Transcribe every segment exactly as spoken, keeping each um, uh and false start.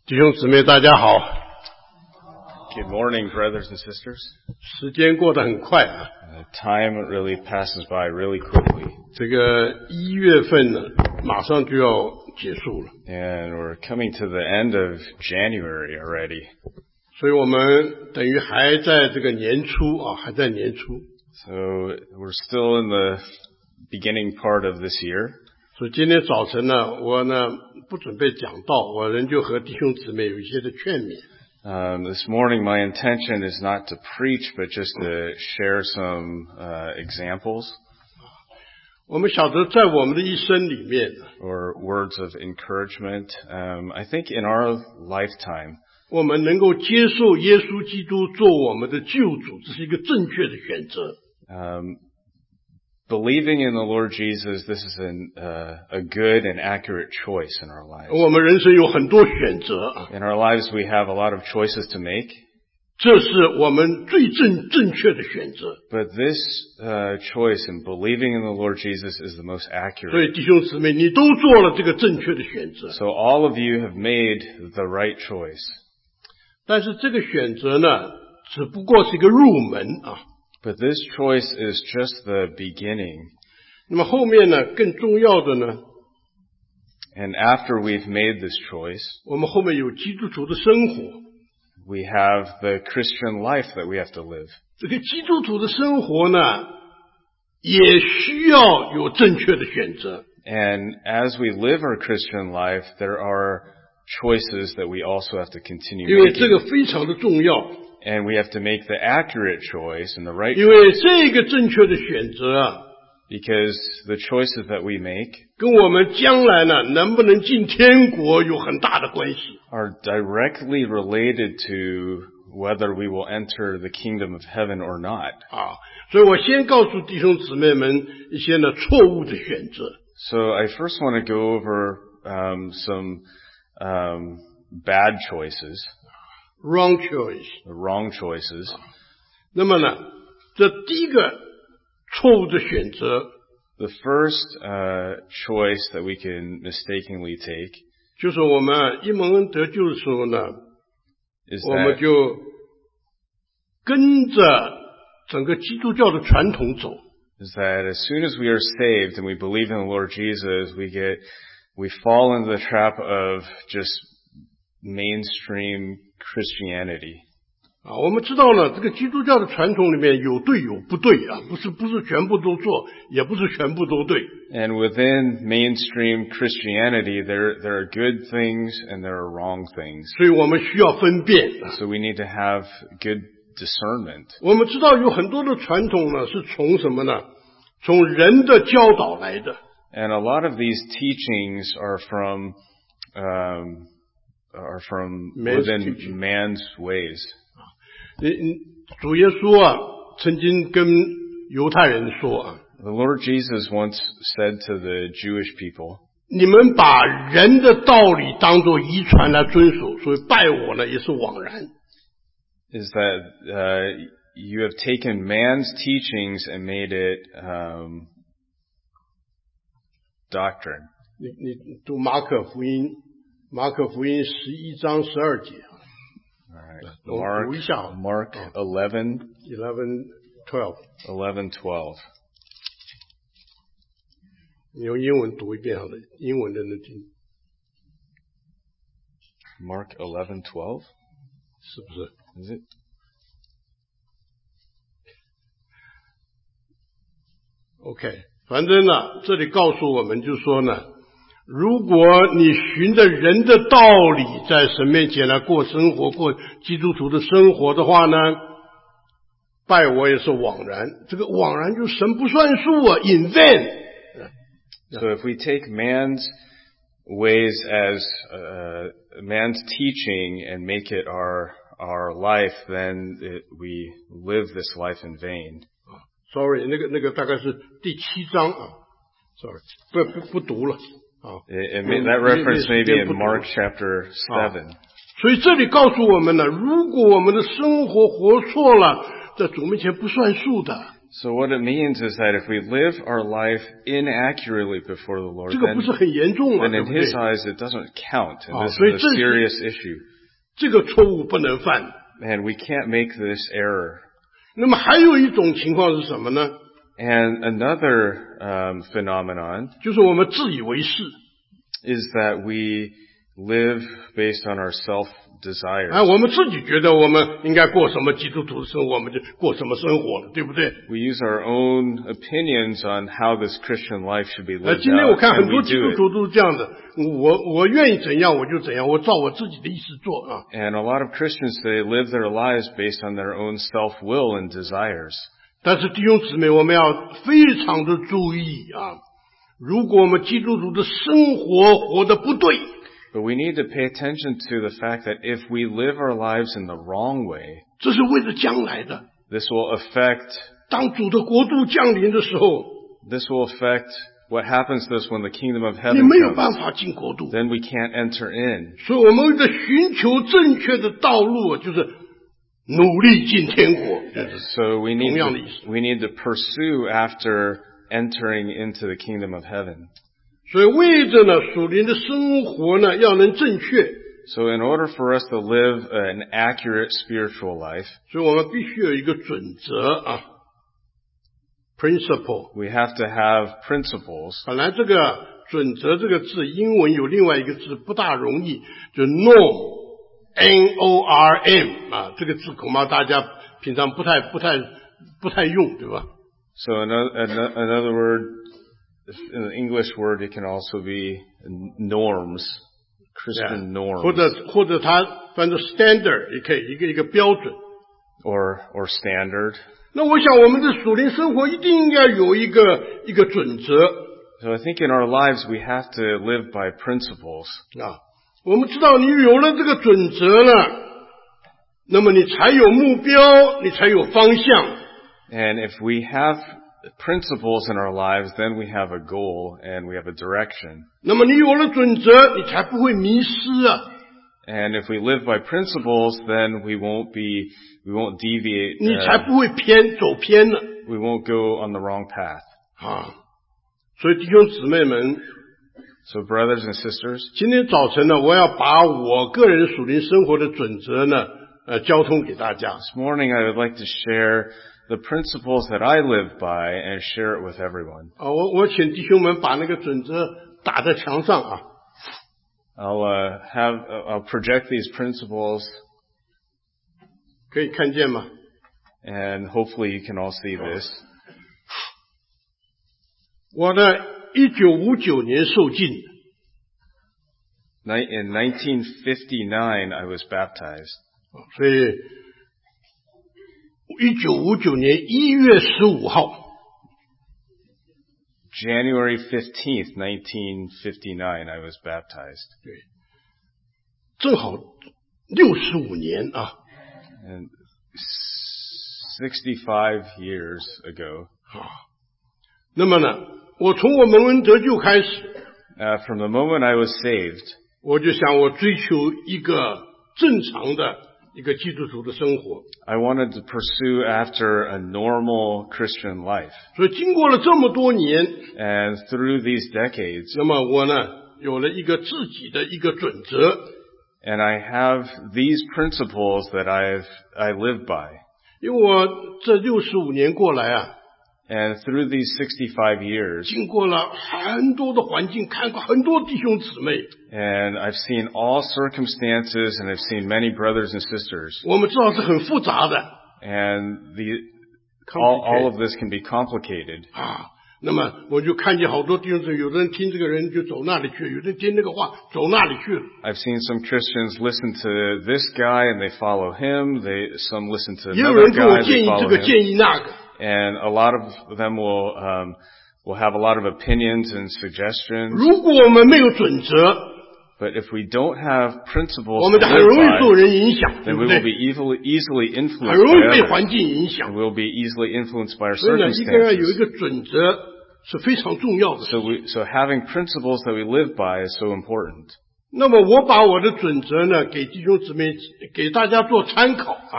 弟兄姊妹大家好。 Good morning, brothers and sisters. 时间过得很快啊， Uh, time really passes by really quickly. 这个一月份呢，马上就要结束了， And we're coming to the end of January already. 所以我们等于还在这个年初啊，还在年初， So we're still in the beginning part of this year. 所以今天早晨呢，我呢不准备讲道，我人就和弟兄姊妹有一些的劝勉。 Um, this morning my intention is not to preach, but just to share some uh, examples 我们晓得在我们的一生里面， or words of encouragement. Um, I think in our lifetime, 我们能够接受耶稣基督做我们的救主，这是一个正确的选择。 um, believing in the Lord Jesus, this is an, uh, a good and accurate choice in our lives. 我们人生有很多选择啊， In our lives, we have a lot of choices to make, 这是我们最正正确的选择。 but this uh, choice in believing in the Lord Jesus is the most 所 accurate. 以弟兄姊妹，你都做了这个正确的选择， So all of you have made the right choice. 但是这个选择呢，只不过是一个入门啊。 But this choice is just the beginning. 那么后面呢，更重要的呢， And after we've made this choice, 我们后面有基督徒的生活。 we have the Christian life that we have to live. 这个基督徒的生活呢，也需要有正确的选择。 And as we live our Christian life, there are choices that we also have to continue 因为这 making. 个非常的重要， And we have to make the accurate choice and the right 因为这个正确的选择啊， because the choices that we make 跟我们将来呢能不能进天国有很大的关系。 are directly related to whether we will enter the kingdom of heaven or not. 啊，所以我先告诉弟兄姊妹们一些呢错误的选择。 So I first want to go over um, some um, bad choices, wrong choice。 the wrong choices. 那么呢，这第一个错误的选择 The first uh, choice that we can mistakenly take 就是我们一蒙恩得救的时候呢， is 我们 that 就跟着整个基督教的传统走。 is that as soon as we are saved and we believe in the Lord Jesus, we get we fall into the trap of just mainstream Christianity. 啊，我们知道呢，这个基督教的传统里面有对有不对啊，不是不是全部都做，也不是全部都对。 And within mainstream Christianity, there there are good things and there are wrong things. 所以我们需要分辨。 So we need to have good discernment. 我们知道有很多的传统呢，是从什么呢？从人的教导来的。 And a lot of these teachings are from um, are from Man's within teaching. man's ways. 你你主耶稣啊，曾经跟犹太人说啊， The Lord Jesus once said to the Jewish people, 你们把人的道理当作遗传来遵守，所以拜我呢也是枉然。 is that uh, you have taken man's teachings and made it um, doctrine. 你你读马可福音，马可福音十一章十二节 All right. 我 Mark, 读一下 Mark eleven, ，eleven twelve， eleven, twelve. 你用英文读一遍好了，英文的能听， Mark eleven, twelve? 是不是？ Is it? OK， 反正呢，这里告诉我们就说呢，如果你循着人的道理在神面前来过生活，过基督徒的生活的话呢，拜我也是枉然。这个枉然就神不算数啊 ，in vain。 So if we take man's ways as uh, man's teaching and make it our our life, then it, we live this life in vain. Sorry， 那个那个大概是第七章啊 ，Sorry， 不不不读了啊。 It, it may, that reference may be in Mark chapter seven. 所以这里告诉我们呢，如果我们的生活活错了，在主面前不算数的。 So what it means is that if we live our life inaccurately before the Lord, 这个 then, 不是很严重吗？ then 对 in 不对？ His eyes it doesn't count, and 啊， this 所以 is 这 a 是 serious issue. 这个错误不能犯。 And we can't make this error. 那么还有一种情况是什么呢？ And another um, phenomenon 就是我们自以为是。 is that we live based on our self-desires. 啊，我们自己觉得我们应该过什么基督徒的生活，我们就过什么生活了，对不对？ We use our own opinions on how this Christian life should be 呃， lived 今天我 out, 看 and 很 we 多基 do 督 it. 徒都是这样的，我我愿意怎样我就怎样，我照我自己的意思做啊。 And a lot of Christians today live their lives based on their own self-will and desires. 但是弟兄姊妹，我们要非常的注意啊！如果我们基督徒的生活活得不对， But we need to pay attention to the fact that if we live our lives in the wrong way, 这是为了将来的。 this will affect, 当主的国度降临的时候， this will affect what happens to us when the kingdom of 你 heaven 没有办 comes. 法进国度。 Then we can't enter in. 所以我们的寻求正确的道路，就是努力进天国。就是 So we need 同样的意思。 to, we need to pursue after entering into the kingdom of heaven. 所以为着呢属灵的生活呢要能正确， So in order for us to live an accurate spiritual life, 所以我们必须有一个准则啊 ，principle。 we have to have principles. 本来这个准则这个字，英文有另外一个字不大容易，就 norm，N O R M 啊，这个字恐怕大家平常不太不太不太用，对吧？ So another, another word, an English word, it can also be norms, Christian norms, 或者或者它翻作 standard 也可以，一个一个标准。 or or standard. 那我想我们的属灵生活一定应该有一个一个准则 So I think in our lives we have to live by principles. 啊。我们知道你有了这个准则了，那么你才有目标，你才有方向。 And if we have principles in our lives, then we have a goal and we have a direction. 那么你有了准则，你才不会迷失啊。 And if we live by principles, then we won't be, we won't deviate, 你才 uh, 不会偏走偏了 we won't go on the wrong path. 啊！所以弟兄姊妹们， So brothers and sisters, 今天早晨呢，我要把我个人属灵生活的准则呢，呃，交通给大家。 this morning I would like to share the principles that I live by and share it with everyone. 啊，我我请弟兄们把那个准则打在墙上啊。 I'll uh, have, I'll project these principles 可以看见吗？ and hopefully you can all see this. 我呢，一九五九年受浸， Ni- In nineteen fifty-nine I was baptized. 所以一九五九年一月十五号， January fifteenth, nineteen fifty-nine I was baptized. 正好六十五年啊 And sixty-five years ago, 啊。那么呢，我从我蒙恩得救开始， uh, from the moment I was saved, 我就想我追求一个正常的一个基督徒的生活。 I wanted to pursue after a normal Christian life. 所以经过了这么多年， And through these decades, 那么我呢有了一个自己的一个准则， and I have these principles that I've, I live by. 因为我这六十五年过来啊， And through these sixty-five years, 经过了很多的环境，看过很多弟兄姊妹， and I've seen all circumstances, and I've seen many brothers and sisters, 我们知道是很复杂的 and the, all, all of this can be complicated. 啊。那么我就看见好多弟兄姊妹，有的人听这个人就走那里去，有的人听那个话走那里去了。 I've seen some Christians listen to this guy and they follow him. They, some listen to 也有 another 人跟我 guy, 建 they 议这 follow 个 him. 建议那个， And a lot of them will, um, will have a lot of opinions and suggestions. 如果我们没有准则， But if we don't have principles 我 to 们就很容易 live 受 by, 人影响，对 then 不 we 对 will？be easily, easily 很 influenced 容易 by 被 others. 环境影 And 响。 we'll be easily influenced by our 所以呢，一个人有一 circumstances. 个准则是非常重要的。 So we, so having principles that we live by is so important. 那么我把我的准则呢给弟兄姊妹给大家做参考啊。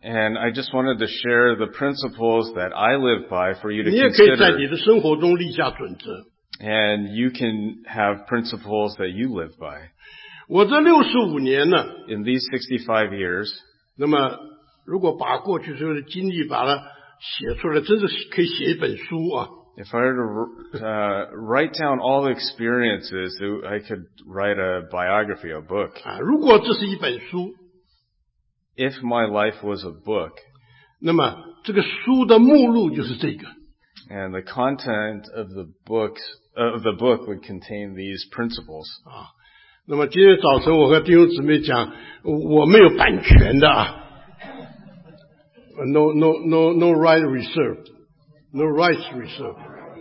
And I just wanted to share the principles that I live by for you to 你也可以在 consider. 你的生活中立下准则。 And you can have principles that you live by. 我这六十五年呢， In these sixty-five years, 那么如果把过去所有的经历把它写出来，真是可以写一本书啊。 if I were to uh, write down all the experiences, I could write a biography, a book. 啊，如果这是一本书， If my life was a book, 那么这个书的目录就是这个。 and the content of the books of the book would contain these principles. 啊，那么今天早晨我和弟兄姊妹讲，我没有版权的啊 ，no no no no right reserved, no rights reserved.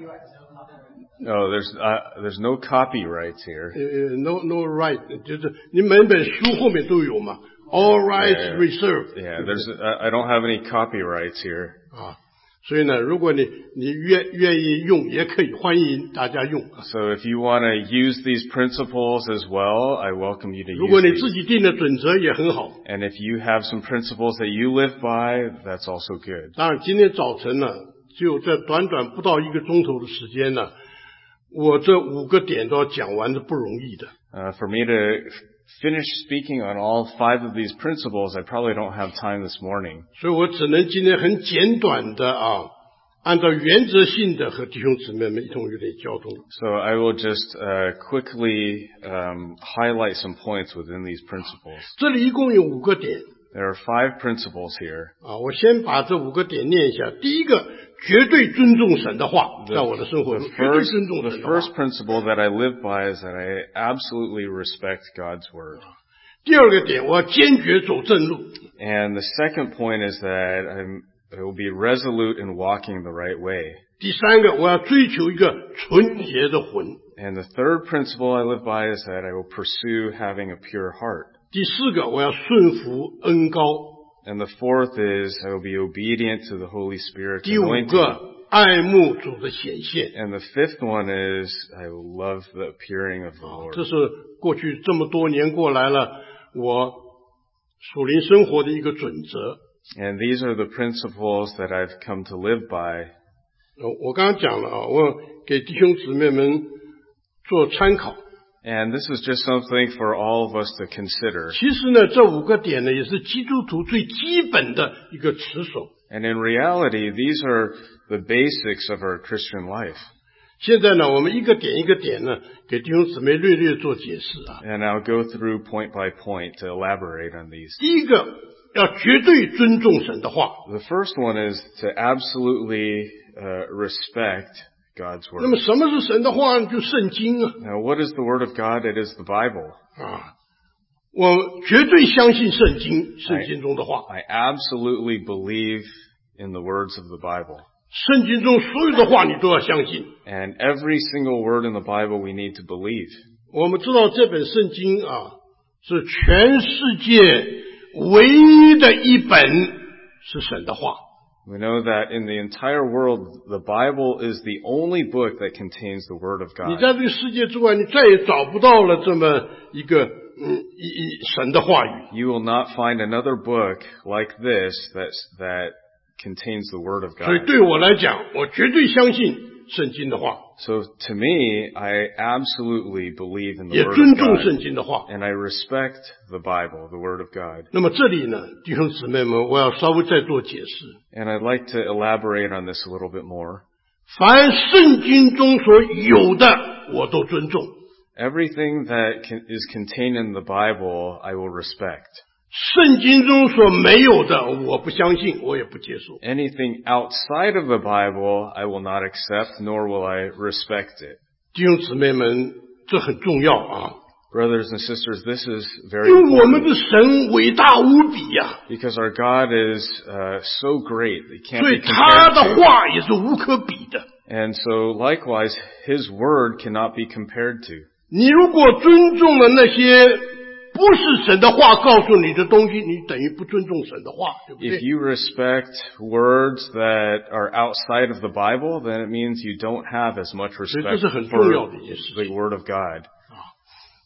Oh, there's uh, there's no copyrights here. 呃 no no right 就是你每本书后面都有嘛 ，all rights Yeah, reserved. Yeah, there's uh, I don't have any copyrights here. 啊，所以呢，如果你你愿愿意用，也可以欢迎大家用。 So if you want to use these principles as well, I welcome you to 如果 use 你自 these. 己定的准则也很好。 And if you have some principles that you live by, that's also good. 当然，今天早晨呢，就在短短不到一个钟头的时间呢，我这五个点都要讲完是不容易的。 Uh, for me to finish speaking on all five of these principles, I probably don't have time this morning. 所以我只能今天很简短的啊，按照原则性的和弟兄姊妹们一同有点交通。 So I will just uh, quickly um, highlight some points within these principles. 这里一共有五个点 There are five principles here. 啊，我先把这五个点念一下。第一个，绝对尊重神的话，在我的生活 The 中，绝对 first, 尊重 the 神的话。 first principle that I live by is that I absolutely respect God's word. 第二个点，我要坚决走正路。 And the second point is that I'm, I will be resolute in walking the right way. 第三个，我要追求一个纯洁的魂。 And the third principle I live by is that I will pursue having a pure heart. 第四个，我要顺服恩高。 And the fourth is I will be obedient to the Holy Spirit's 第五 anointing. 个，爱慕主的显现。 And the fifth one is I will love the appearing of the 这 Lord. 是过去这么多年过来了，我属灵生活的一个准则。 And these are the principles that I've come to live by. 呃我刚刚讲了啊，我给弟兄姊妹们做参考。 And this is just something for all of us to consider. 其实呢，这五个点呢，也是基督徒最基本的一个持守。 And in reality, these are the basics of our Christian life. 现在呢，我们一个点一个点呢，给弟兄姊妹略略做解释啊。 And I'll go through point by point to elaborate on these. 第一个，要绝对尊重神的话。 The first one is to absolutely uh, respect God's 那么 word. 什么是神的话呢？就圣经啊 Now, what is the word of God? It is the Bible. 啊！我绝对相信圣经，圣经中的话， I absolutely believe in the words of the Bible. 圣经中所有的话你都要相信。 And every single word in the Bible we need to believe. 我们知道这本圣经啊，是全世界唯一的一本是神的话。 We know that in the entire world, the Bible is the only book that contains the Word of 你 God. 在这个世界之外，你再也找不到了这么一个嗯一一神的话语。 You will not find another book like this that's, that contains the Word of 所以 God. 对我来讲，我绝对相信圣经的话， So to me, I absolutely believe in the 也 Word 尊 of 重 God. 圣经的话。 And I respect the Bible, the Word of God. 那么这里呢，弟兄姊妹们，我要稍微再做解释。 And I'd like to elaborate on this a little bit more. 凡圣经中所有的，我都尊重。 Everything that can, is contained in the Bible, I will respect. 圣经中所没有的，我不相信，我也不接受。 Anything outside of the Bible, I will not accept, nor will I respect it. 弟兄姊妹们，这很重要啊， Brothers and sisters, this is very 因为我们 important 的神伟大无比呀、 because our God is uh, so great, it can't 所以 be 他 compared 的 to. 话也是无可比的。 And so likewise, His Word cannot be compared to. 你如果尊重了那些不是神的话告诉你的东西，你等于不尊重神的话，对不 If 对？ you respect words that are outside of the Bible, then it means you don't have as much 所以 respect 这是很 for 重要的一件事 the 情。 Word of God.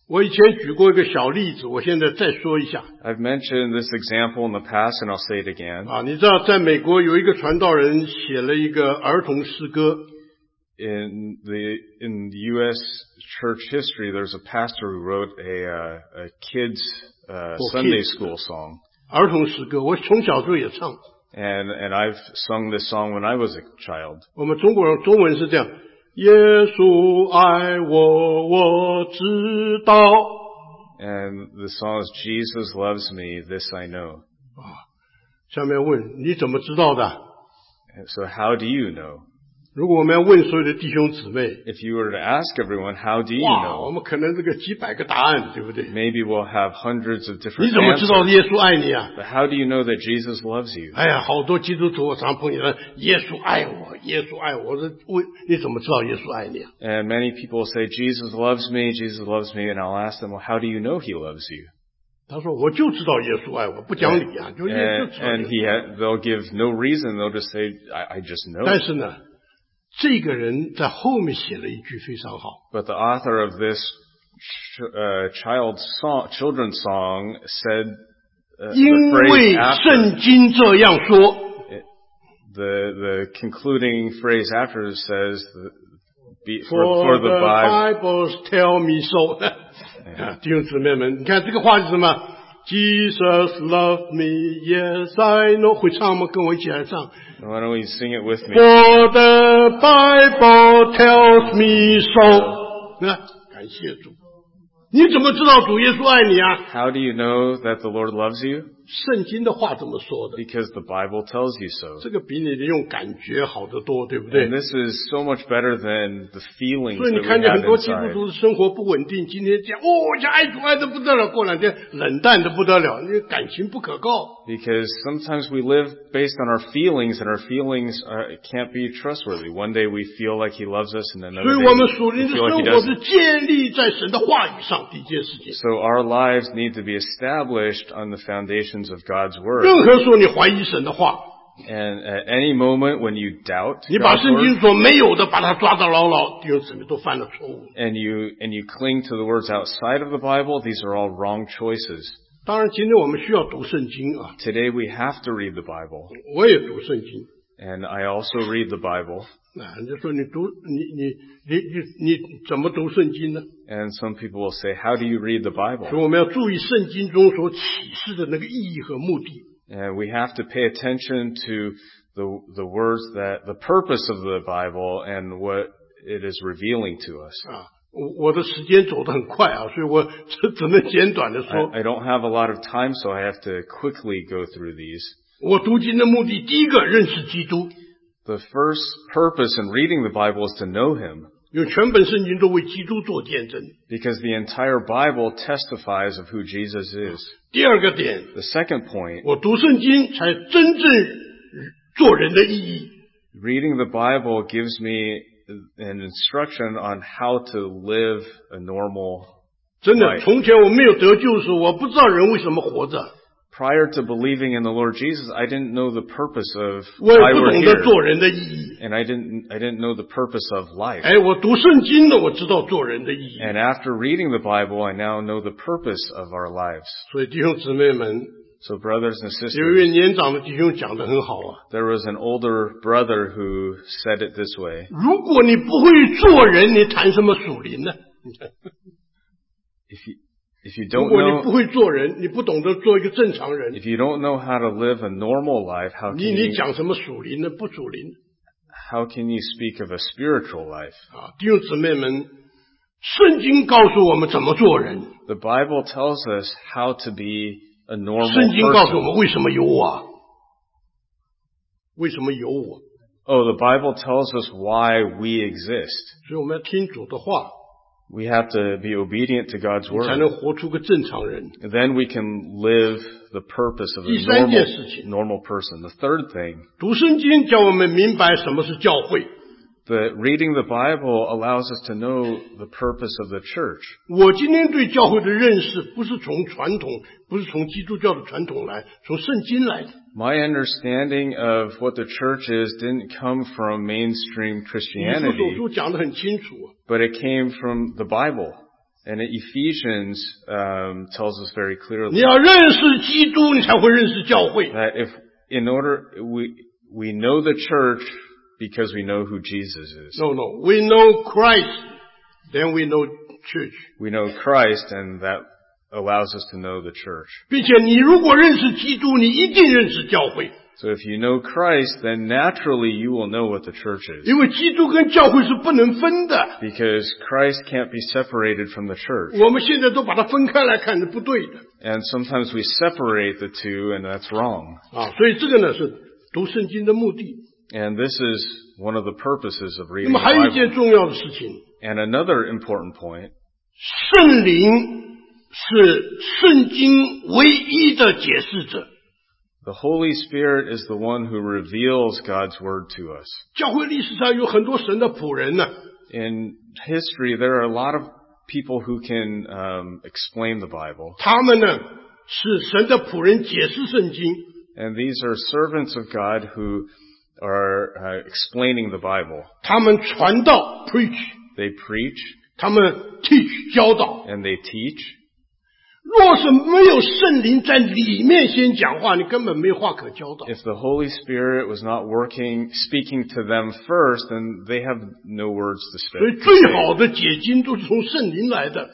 我以前举过一个小例子，我现在再说一下。 I've mentioned this example in the past, and I'll say it again. 啊，你知道，在美国有一个传道人写了一个儿童诗歌。 In the in the U S church history, there's a pastor who wrote a uh, a kids uh, Sunday kids. school song. 儿童诗歌，我从小时候也唱。 And and I've sung this song when I was a child. 我们中国人中文是这样。耶稣爱我，我知道。 And the song is Jesus loves me, this I know. 啊，下面问你怎么知道的 So how do you know? 如果我们要问所有的弟兄姊妹 If you were to ask everyone, how do you 哇，我 know? 们可能这个几百个答案，对不对？ Maybe we'll have hundreds of 你 different 怎么知道 answers. 耶稣爱你啊？ But how do you know that Jesus loves you? 哎呀，好多基督徒我常碰见了，耶稣爱我，耶稣爱我。我说为你怎么知道耶稣爱你啊？ And many people say, Jesus loves me, Jesus loves me, and I'll ask them, well, how do you know he loves you? 他说我就知道耶稣爱我，不讲理啊，就耶 And, 就知道 and 耶 he 稣爱 ha- they'll give no reason, they'll just say, I, I just 我。但 know. 是呢，这个人在后面写了一句非常好。 But the author of this ch- uh, child's song, children's song said uh, 因 the 为 phrase after, 圣经这样说。 the, the concluding phrase after says, the, be, for, For for the the Bible. Bibles tell me so 啊，弟兄姊妹们，你看这个话是什么 ？Jesus loved me, yes I know。会唱吗？跟我一起来唱。 Why don't we sing it with me? For the Bible tells me so。那感谢主。你怎么知道主耶稣爱你啊？ How do you know that the Lord loves you? 圣经的话怎么说的？ Because the Bible tells you so. 这个比你的用感觉好得多，对不对？ And this is so much better than the feelings 所以 that 你 we 看见 have 很多基督 inside. 徒的生活不稳定，今天讲哦，讲爱主爱的不得了，过两天冷淡的不得了，那感情不可靠。 Because sometimes we live based on our feelings, and our feelings are, can't be trustworthy. One day we feel like He loves us, and 所 another 以 day 我们属 we 灵的 feel like 生 He 活是 doesn't. 建立在神的话语上，第一件事情。 So our lives need to be established on the foundations of God's 任 Word. 何时候你怀疑神的话， And at any moment when you doubt 你把 God's 圣 Word, 经所没有的把它抓得牢牢，弟兄姊妹都犯了错误。 and you and you cling to the words outside of the Bible, these are all wrong choices. 当然，今天我们需要读圣经啊， Today we have to read the Bible, 我也读圣经。 and I also read the Bible. 啊，你就说你读你你你你你怎么读圣经呢？ And some people will say, how do you read the 所以 Bible? 我们要注意圣经中所启示的那个意义和目的。 And we have to pay attention to the the words that the purpose of the Bible and what it is revealing to us. 啊，我我的时间走得很快啊，所以我只只能简短的说， I, I don't have a lot of time, so I have to quickly go through these. 我读经的目的，第一个认识基督， The first purpose in reading the Bible is to know Him, 因为全本圣经都为基督做见证。 because the entire Bible testifies of who Jesus is. 第二个点， The second point, 我读圣经才真正做人的意义。 reading the Bible gives me an instruction on how to live a normal 真的， Right. 从前我没有得救的时候，我不知道人为什么活着， Prior to believing in the Lord Jesus, I didn't know the purpose of 我也 why 不 we're 懂得 here. 做人的意义。 And I didn't, I didn't know the purpose of life. 哎，我读圣经了，我知道做人的意义。 And after reading the Bible, I now know the purpose of our lives. 所以弟兄姊妹们， So brothers and 有一位 sisters, 年长的弟兄讲得很好啊。 there was an older brother who said it this way. 如果你不会做人，你谈什么属灵呢？ If you, if you 如 don't 果你不 know, 会做人，你不懂得做一个正常人， if you don't know how to live a normal life, how 你 can 你 you, 讲什么属灵呢？不属灵 how can you speak of a spiritual life? 啊！弟兄姊妹们，圣经告诉我们怎么做人， The Bible tells us how to be a normal 圣经告诉我 person. 们为什么有我啊，为什么有我， Oh, the Bible tells us why we exist. 所以我们要听主的话， We have to be obedient to God's 你才 word. 能活出个正常人。 Then we can live the purpose of a 第三件事 normal, 情。 normal person. The third thing, 读圣经叫我们明白什么是教会。 the reading the Bible allows us to know the purpose of the church. 我今天对教会的认识，不是从传统，不是从基督教的传统来，从圣经来的。 My understanding of what the church is didn't come from mainstream 以弗所 Christianity, 书讲得很清楚， but it came from the Bible. And Ephesians um, tells us very 你 clearly 要认识基督，你才会认识教会。 that if in order we we know the church because we know who Jesus is. No, no. We know Christ, then we know church. We know Christ, and that allows us to know the church. 并且你如果认识基督，你一定认识教会， So if you know Christ, then naturally you will know what the church is. 因为基督跟教会是不能分的。 Because Christ can't be separated from the church. 我们现在都把它分开来看是不对的 And sometimes we separate the two, and that's wrong. 啊。所以这个呢是读圣经的目的。 And this is one of the purposes of 那 reading 么 the 还有一 Bible. 件重要的事情， And another important point, 圣灵是圣经唯一的解释者。 the Holy Spirit is the one who reveals God's Word to us. 教会历史上有很多神的仆人呢， In history, there are a lot of people who can um, explain the Bible. 他们呢是神的仆人解释圣经， And these are servants of God who are uh, explaining the Bible. 他们传道 preach， They preach 他们 teach 教导。 and they teach. 若是没有圣灵在里面先讲话，你根本没有话可教导。 If the Holy Spirit was not working, speaking to them first, then they have no words to 所以 speak. 最好的解经都是从圣灵来的。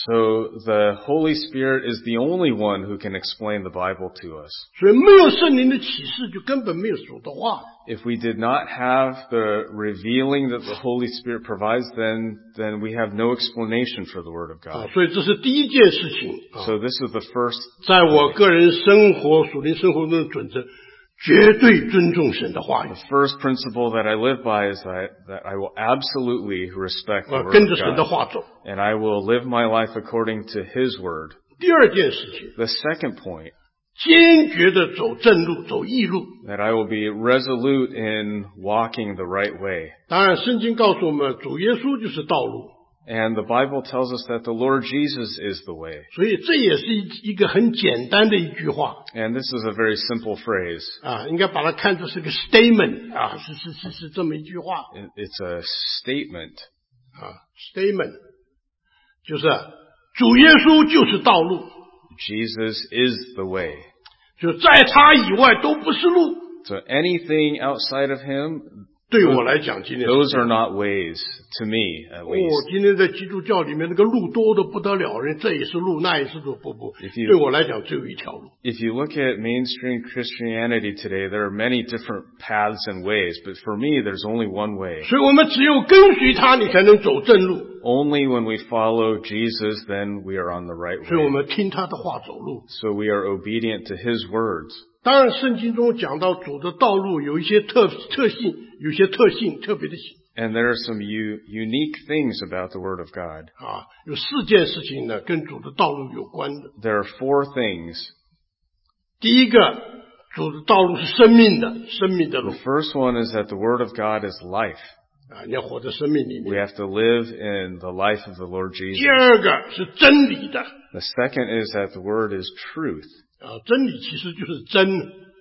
So the Holy Spirit is the only one who can explain the Bible to us. 所以没有圣灵的启示，就根本没有主的话。 If we did not have the revealing that the Holy Spirit provides, then then we have no explanation for the Word of 啊， God. 所以这是第一件事情啊， So this is the first, 在我个人生活、属灵生活中的准则，绝对尊重神的话语， the first principle that I live by is that, that I will absolutely respect the 啊， Word 跟着 of 神的 God. 话走。 And I will live my life according to His Word. 第二件事情， The second point, 坚决的走正路，走义路。 that I will be resolute in walking the right way. 当然，圣经告诉我们，主耶稣就是道路， And the Bible tells us that the Lord Jesus is the way. 所以这也是一一个很简单的一句话 And this is a very simple phrase. 啊，应该把它看作是个 statement 啊，是是是是这么一句话 It- It's a statement. 啊 ，statement 就是主耶稣就是道路， Jesus is the way. 就在他以外都不是路。 So anything outside of Him, 对我来讲，今天是 those are not ways, to me at 哦 least. 今天在基督教里面那个路多的不得了，人这也是路，那也是路，不不， If you- 对我来讲只有一条路。 If you look at mainstream Christianity today, there are many different paths and ways, but for me, there's only one way. 所以我们只有跟随他，你才能走正路。 Only when we follow Jesus, then we are on the right 所以我 way. 们听他的话走路。 So we are obedient to His words. 当然，圣经中讲到主的道路有一些特特性，有些特性特别的性 And there are some u- unique things about the Word of God. 啊，有四件事情呢跟主的道路有关的。 There are four things. 第一个，主的道路是生命的，生命的路 The first one is that the Word of God is life. 啊，你要活在生命里 We 面。 have to live in the life of the Lord 第 Jesus. 二个是真理的 The second is that the Word is truth. 啊，真理其实就是真，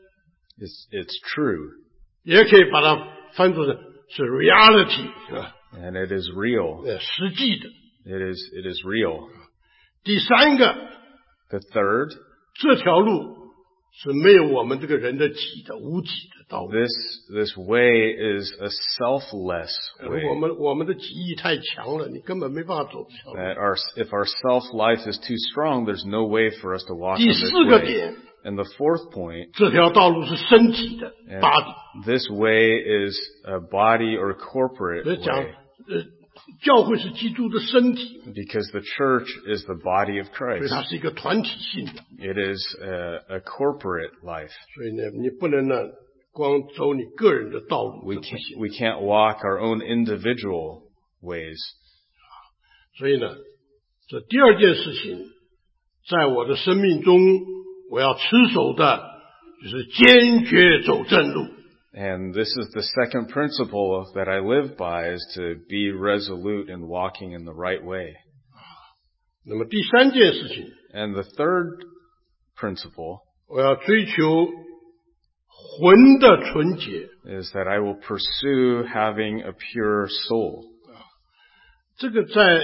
It's, it's true. 也可以把它翻作是是 reality 啊， And it is real. 呃，实际的。 It is, it is real. 第三个， The third, 这条路是没有我们这个人的己的无己的道路。 this, this way is a selfless 如果 way. 我们我们的己意太强了，你根本没办法走这条路。 That our, if our self-life is too strong, there's no way for us to walk 第 in 四 this 个 way. 点， And the fourth point, 这条道路是身体的 and body， this way is a body or corporate 所以讲 way, 呃，教会是基督的身体， because the church is the body of 所以 Christ. 它是一个团体性的。 It is a, a corporate life. 所以呢，你不能呢光走你个人的道路， We 这不 can't, 行。 we can't walk our own individual ways. 所以呢，这第二件事情，在我的生命中，我要持守的就是坚决走正路。 And this is the second principle that I live by, is to be resolute in walking in the right way. 那么第三件事情， And the third principle 我要追求魂的纯洁。 is that I will pursue having a pure soul. 这个在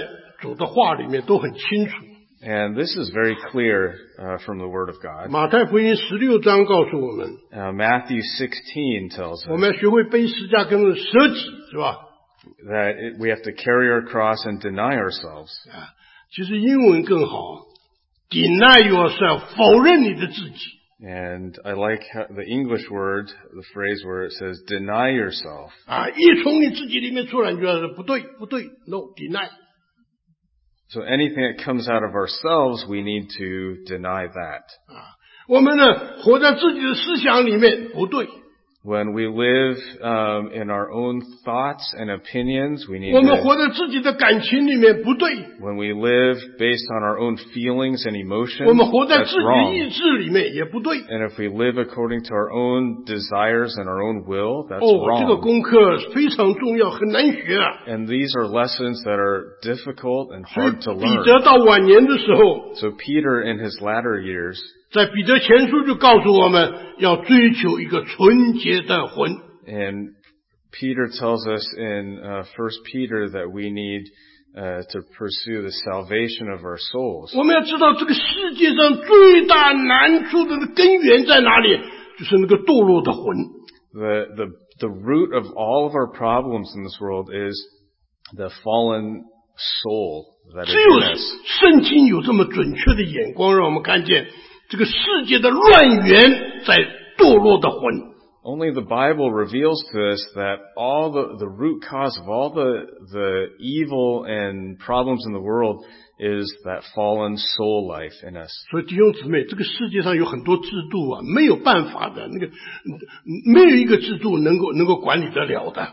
主的话里面都很清楚。 And this is very clear uh, from the Word of God. 马太福音十六章告诉我们， Uh, Matthew sixteen tells 我 us 们要学会背十架跟舍己，是吧？ that it, we have to carry our cross and deny ourselves. 啊，其实英文更好 ，deny yourself， 否认你的自己。 And I like how, the English word, the phrase where it says, deny yourself. 啊，一从你自己里面出来，你就要说不对，不对 ，no deny。 So anything that comes out of ourselves, we need to deny that. 啊，我们呢活在自己的思想里面不对， When we live um, in our own thoughts and opinions, we need 我们 to, 活在自己的感情里面不对， when we live based on our own feelings and 我 emotions, 们活在 that's 自己的 wrong. 意志里面也不对。 And if we live according to our own desires and our own will, that's 哦，这个 wrong. 功课非常重要，很难学啊。 And these are lessons that are difficult and 所以 hard to 彼 learn. 得到晚年的时候， So Peter in his latter years, 在彼得前书就告诉我们要追求一个纯洁的魂。 and Peter tells us in uh, First Peter that we need uh, to pursue the salvation of our souls. 我们要知道这个世界上最大难处的根源在哪里，就是那个堕落的魂。 The, the, the root of all of our problems in this world is the fallen soul that is 只有 in us. 圣经有这么准确的眼光，让我们看见这个世界的乱源在堕落的魂。 Only the Bible reveals to us that all the, the root cause of all the, the evil and problems in the world is that fallen soul life in us. 所以弟兄姊妹，这个世界上有很多制度啊，没有办法的，那个没有一个制度能够能够管理得了的。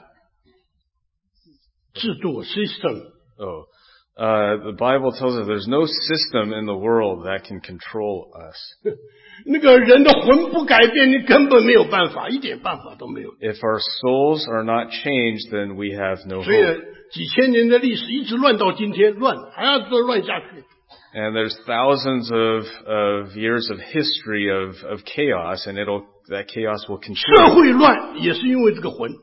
制度 system， Oh. Uh, the Bible tells us there's no system in the world that can control us. 那个人的魂不改变，你根本没有办法，一点办法都没有。 If our souls are not changed, then we have no 所以 hope. 几千年的历史一直乱到今天，乱还要再乱下去。 And there's thousands of, of years of history of, of chaos, and it'll, that chaos will 社 continue. 会乱也是因为这个魂，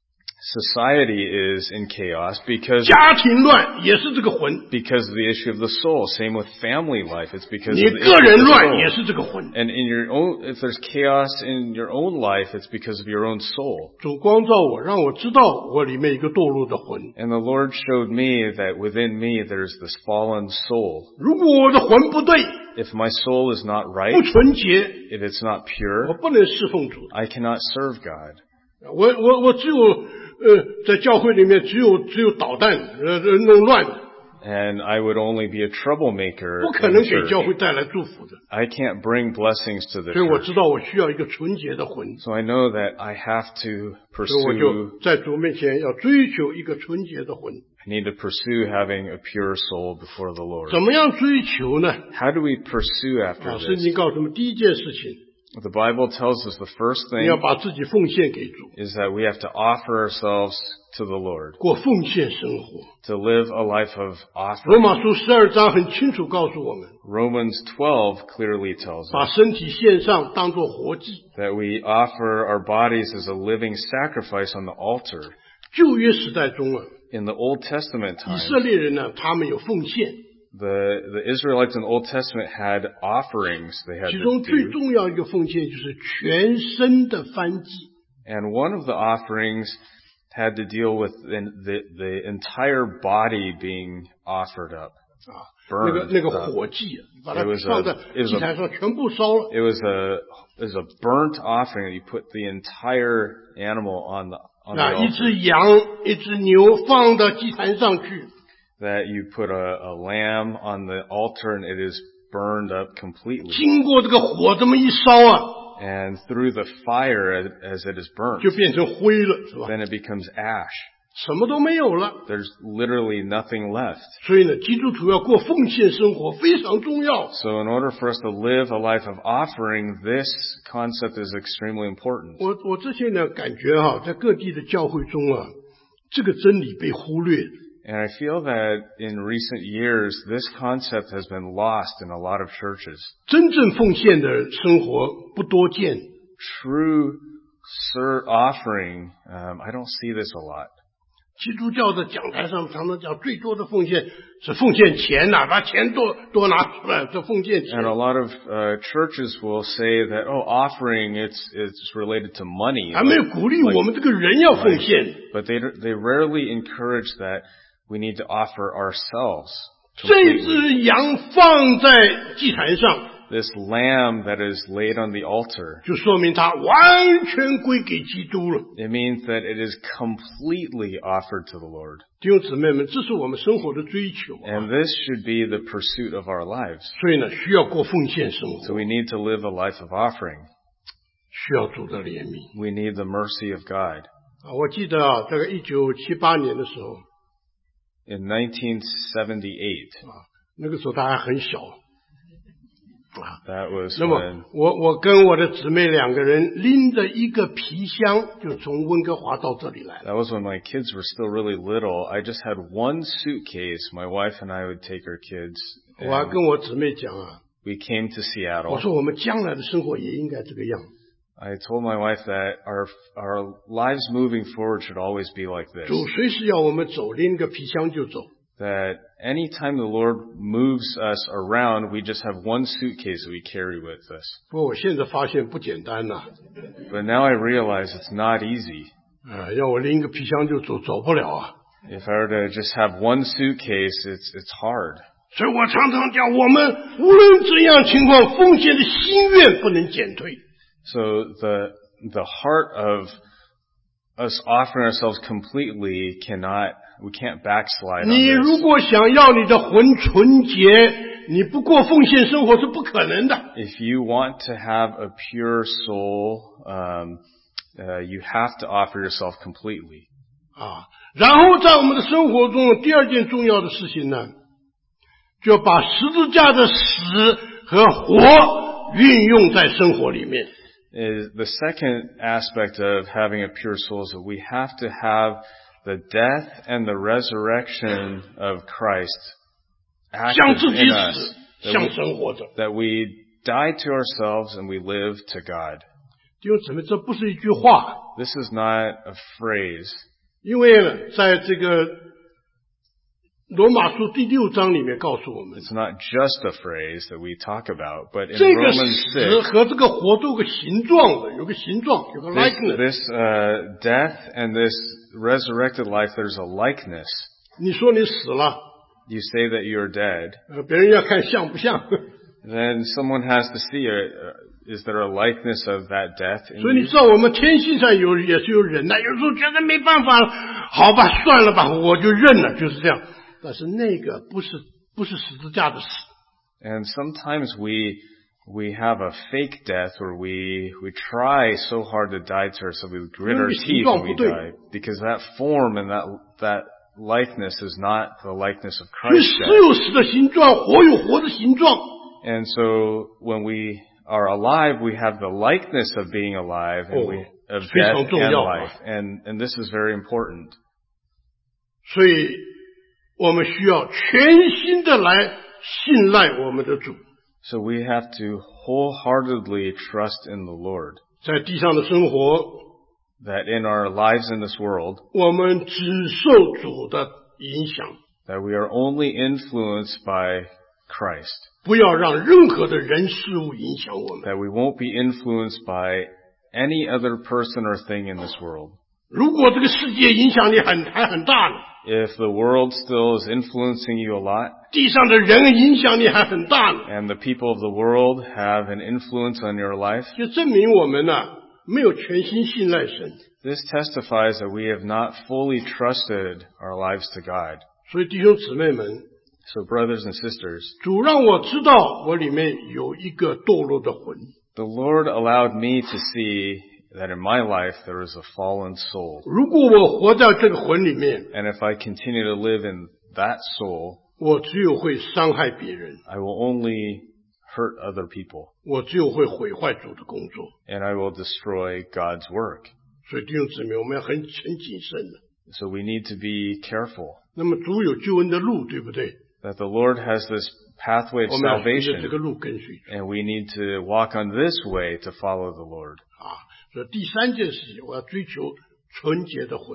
Society is in chaos because, 家庭乱也是这个魂， because of the issue of the soul. Same with family life. It's because 你 of the 个 issue 人 of 乱也 the soul. 是这个魂。 And in your own, if there's chaos in your own life, it's because of your own soul. 主光照我，让我知道我里面有一个堕落的魂。 And the Lord showed me that within me there's this fallen soul. 如果我的魂不对， If my soul is not 不 right, 纯洁， if it's not 我 pure, 不能侍奉主。 I cannot serve God. 我我我只有呃，在教会里面只有只有捣蛋，呃，呃弄乱的， And I would only be a troublemaker 不可 in 能 the 给教 church. 会带来祝福的。 I can't bring blessings to the 所以我 church. 知道我需要一个纯洁的魂， So I know that I have to 所以我 pursue, 就在主面前要追求一个纯洁的魂。 I need to pursue having a pure soul before the Lord. 怎么样追求呢？ How do we pursue after 啊，圣 this? 经告诉我们，第一件事情， The Bible tells us the first 你要 thing 把自己奉献给主， is that we have to offer ourselves to the Lord, 过奉献生活。 to live a life of 罗 offering. 马书十二章很清楚告诉我们， Romans twelve clearly tells 把 us 身体献上当作活祭。 that we offer our bodies as a living sacrifice on the altar. 旧约时代中啊， In the Old Testament 以 time, 色列人呢，他们有奉献， the, the Israelites in the Old Testament had offerings they had 其 to 中最 do. 重要一个奉献就是全身的翻祭。 And one of the offerings had to deal with the, the, the entire body being offered up, 啊，那个 burned 那个 up. 火祭，把它 It was a- 放在 it was 祭 a- 坛上全部烧了。 It was a, it was a burnt offering that you put the entire animal on the, on the 啊，一 altar. 只羊，一只牛放到祭坛上去， That you put a, a lamb on the altar and it is burned up completely. 经过这个火这么一烧啊， And through the fire as, as it is burnt, 就变成灰了，是吧？ then it becomes ash. 什么都没有了。 There's literally nothing left. 所以呢，基督徒要过奉献生活非常重要。 So in order for us to live a life of offering, this concept is extremely important. 我我这些呢，感觉哈、在各地的教会中啊，这个真理被忽略。 And I feel that in recent years, this concept has been lost in a lot of churches. 真正奉献的生活不多见。 True sir offering, um, I don't see this a lot. 基督教的讲台上常常讲最多的奉献是奉献钱呐、啊，把钱多多拿出来，这奉献钱。 And a lot of uh, churches will say that, oh, offering, it's it's related to money. 还没有鼓励我们这个人要奉献。 But they they rarely encourage that we need to offer ourselves. 这只羊放在祭坛上。 This lamb that is laid on the altar, 就说明它完全归给基督了。 It means that it is completely offered to the Lord. 弟兄姊妹们，这是我们生活的追求、啊。 And this should be the pursuit of our lives. 所以呢，需要过奉献生活。 So we need to live a life of offering. 需要主的怜悯。 We need the mercy of God. 啊，我记得啊，大概一九七八年的时候 In nineteen seventy-eight, 啊，那个时候他还很小。 That was 那 when 么我我跟我的姊妹两个人拎着一个皮箱，就从温哥华到这里来。 that was when my kids were still really little. I just had one suitcase. My wife and I would take our kids. 我还 And 跟我姊妹讲啊， we came to 我 Seattle. 说我们将来的生活也应该这个样。 I told my wife that our our lives moving forward should always be like this. 主随时要我们走，拎个皮箱就走。 That anytime the Lord moves us around, we just have one suitcase that we carry with us. 不过我现在发现不简单呐、 But now I realize it's not easy. 啊，要我拎个皮箱就走，走不了啊。 If I were to just have one suitcase, it's it's hard. 所以我常常讲，我们无论怎样情况，奉献的心愿不能减退。 So the the heart of us offering ourselves completely cannot, we can't backslide 你 on 如 this. 果想要你的魂纯洁，你不过奉献生活是不可能的。 If you want to have a pure soul, um, uh, you have to offer yourself completely. 啊，然后在我们的生活中，第二件重要的事情呢，就要把十字架的死和活运用在生活里面。 Is the second aspect of having a pure soul is that we have to have the death and the resurrection of Christ 向 active 自己 in us. 死， That 向 we, 神活着。 that we die to ourselves and we live to God. 弟兄姊妹，这不是一句话， This is not a phrase. 因为呢，在这个罗马书第六章里面告诉我们， It's not just a phrase that we talk about, but in 这个 Romans 死 six, 和这个活都有个形状的，有个形状，有个 this, likeness。 this uh, death and this resurrected life, there's a likeness. 你说你死了， You say that you're dead, 呃，别人要看像不像， then someone has to see it. Uh, is there a likeness of that death in 所以你 you? 知道我们天性上有也是有忍耐，有时候觉得没办法了，好吧，算了吧，我就认了，就是这样。但是那个不是不是十字架的死， And sometimes we we have a fake death where we we try so hard to die to ourselves, we grit our teeth and we die because that form and that that likeness is not the likeness of 所以 Christ 死 death. 有死的形状，活有活的形状。 And so when we are alive, we have the likeness of being alive and we of 非常 death 重 and 要啊。 life. And and this is very important. 所以我们需要全心的来信赖我们的主， So we have to wholeheartedly trust in the Lord 在地上的生活， that in our lives in this world, 我们只受主的影响， that we are only influenced by Christ, 不要让任何的人事物影响我们。 that we won't be influenced by any other person or thing in this world. 如果这个世界影响力很还很大呢， If the world still is influencing you a lot, 地上的人影响力还很大呢， and the people of the world have an influence on your life, 就证明我们呢没有全心信赖神。 this testifies that we have not fully trusted our lives to God. 所以弟兄姊妹们， So brothers and sisters, 主让我知道我里面有一个堕落的魂。 the Lord allowed me to see that in my life there is a fallen soul. 如果我活在这个魂里面， And if I continue to live in that soul, 我只有会伤害别人， I will only hurt other people, 我只有会毁坏主的工作。 and I will destroy God's work. 所以弟兄姊妹，我们要很很谨慎的。 So we need to be careful 那么主有救恩的路，对不对？ that the Lord has this pathway of 我们要顺着这 salvation, 个路跟随主 and we need to walk on this way to follow the Lord. 啊。所以第三件事情，我要追求纯洁的魂。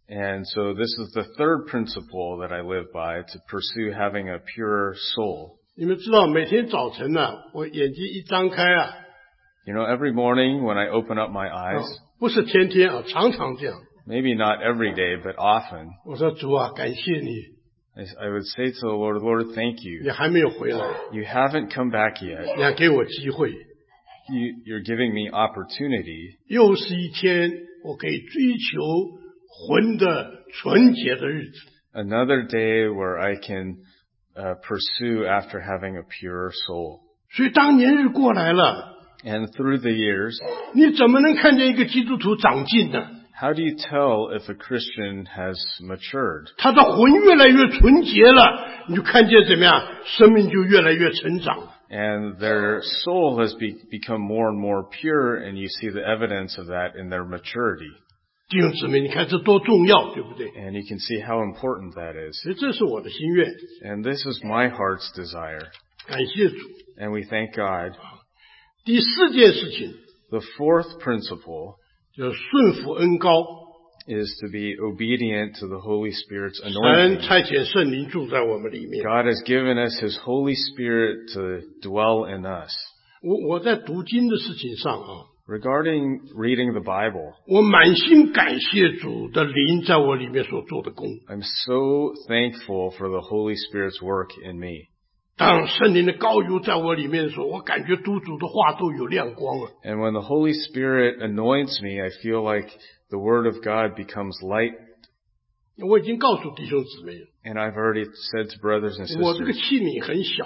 And so this is the third principle that I live by, to pursue having a pure soul. 你们知道，每天早晨呢、啊，我眼睛一张开啊， You know, every morning when I open up my eyes, 不是天天啊，常常这样。 maybe not every day, but often, 我说主啊，感谢你， I, I would say to the Lord, Lord, thank 你 you. 还没有回来， You haven't come back yet. 你还给我机会， You, you're giving me opportunity. 又是一天我可以追求魂的纯洁的日子。 Another day where I can uh, pursue after having a pure soul. 所以当年日过来了， And through the years, 你怎么能看见一个基督徒长进呢？ how do you tell if a Christian has matured? 他的魂越来越纯洁了，你就看见怎么样，生命就越来越成长。 And their soul has be, become more and more pure, and you see the evidence of that in their maturity. 弟兄姊妹，你看这多重要，对不对？ And you can see how important that is. 所以这是我的心愿， And this is my heart's desire. 感谢主。 And we thank God. 第四件事情 The fourth principle 就是顺服恩膏， is to be obedient to the Holy Spirit's 神 anointing. 差遣圣灵住在我们里面。 God has given us His Holy Spirit to dwell in us. 我我在读经的事情上啊， Regarding reading the Bible, 我满心感谢主的灵在我里面所做的工。 I'm so thankful for the Holy Spirit's work in me. 当圣灵的膏油在我里面的时候，我感觉读主的话都有亮光了。 And when the Holy Spirit anoints me, I feel like the Word of God becomes light. 我已经告诉弟兄姊妹了， And I've already said to brothers and 我这个 sisters, 器皿很小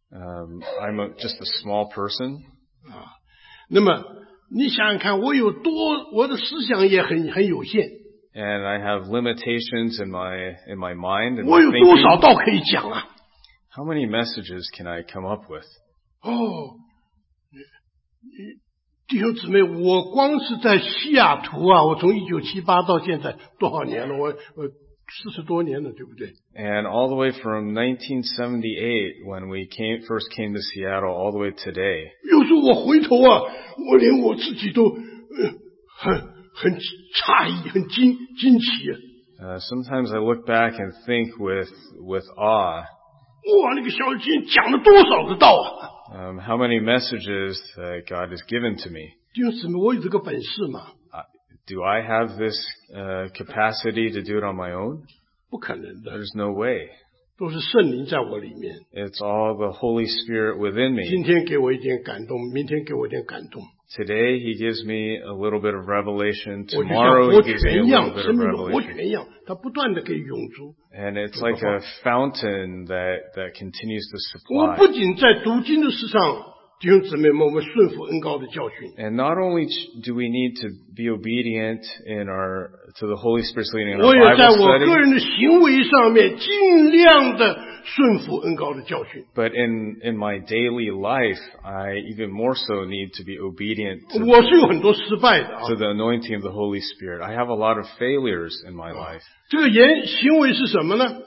um, I'm a, just a small person. 啊。那么你想想看，我有多，我的思想也很很有限， And I have limitations in my in my mind and 我 my 有多少 thinking. 道可以讲啊？ How many messages can I come up with? 哦，你你弟兄姊妹，我光是在西雅图啊，我从一九七八到现在多少年了？我我四十多年了，对不对？ And all the way from nineteen seventy-eight, when we came first came to Seattle, all the way to today. 有时候我回头啊，我连我自己都呃很很诧异，很惊惊奇。 Uh, sometimes I look back and think with with awe, 哇，那个小姐讲了多少个道啊！ um, how many messages that God has given to me. 弟兄姊妹，我有这个本事吗？ Uh, do I have this uh, capacity to do it on my own? 不可能的， There's no way. 都是圣灵在我里面。 It's all the Holy Spirit within 今 me. 天给我一点感动，明天给我一点感动， Today He gives me a little bit of revelation. 我就像 Tomorrow 活 He gives me a 泉一 little 样， bit 生 of 命的活 revelation. 泉一样，它不断的可以涌出。 And it's like a fountain that, that continues to 我 supply. 不仅在读经的事上，弟兄姊妹们，我们顺服恩膏的教训。 And not only do we need to be obedient in our to the Holy Spirit's leading in 我 our 也在 Bible 我个 study, 人的行为上面尽量的顺服恩膏的教训。 but in, in my daily life, I even more so need to be obedient to, 我是有很多失败的啊 to，the anointing of the Holy Spirit. I have a lot of failures in my life. 这个言行为是什么呢？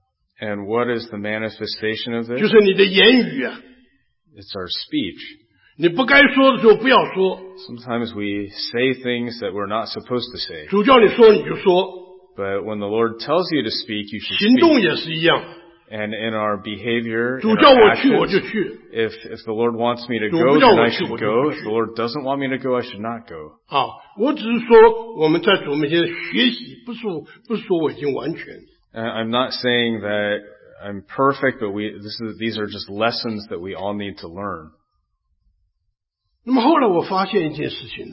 And what is the manifestation of 就 this? 是你的言语啊， It's our speech. 你不该说的时候不要说， Sometimes we say things that we're not supposed to say. 主叫你说你就说， But when the Lord tells you to speak, you should 行动 speak. 也是一样， And in our behavior, 主 in 叫 our 我去我就 actions, 去 if if the Lord wants me to 主 go, 不叫 then 我 I 去， should 我就 go. 不 If 去。 the Lord doesn't want me to go, I should not go. 啊。我只是说我们在主面前学习，不是说不是说我已经完全。 And I'm not saying that I'm perfect, but we this is these are just lessons that we all need to learn. 那么后来我发现一件事情呢，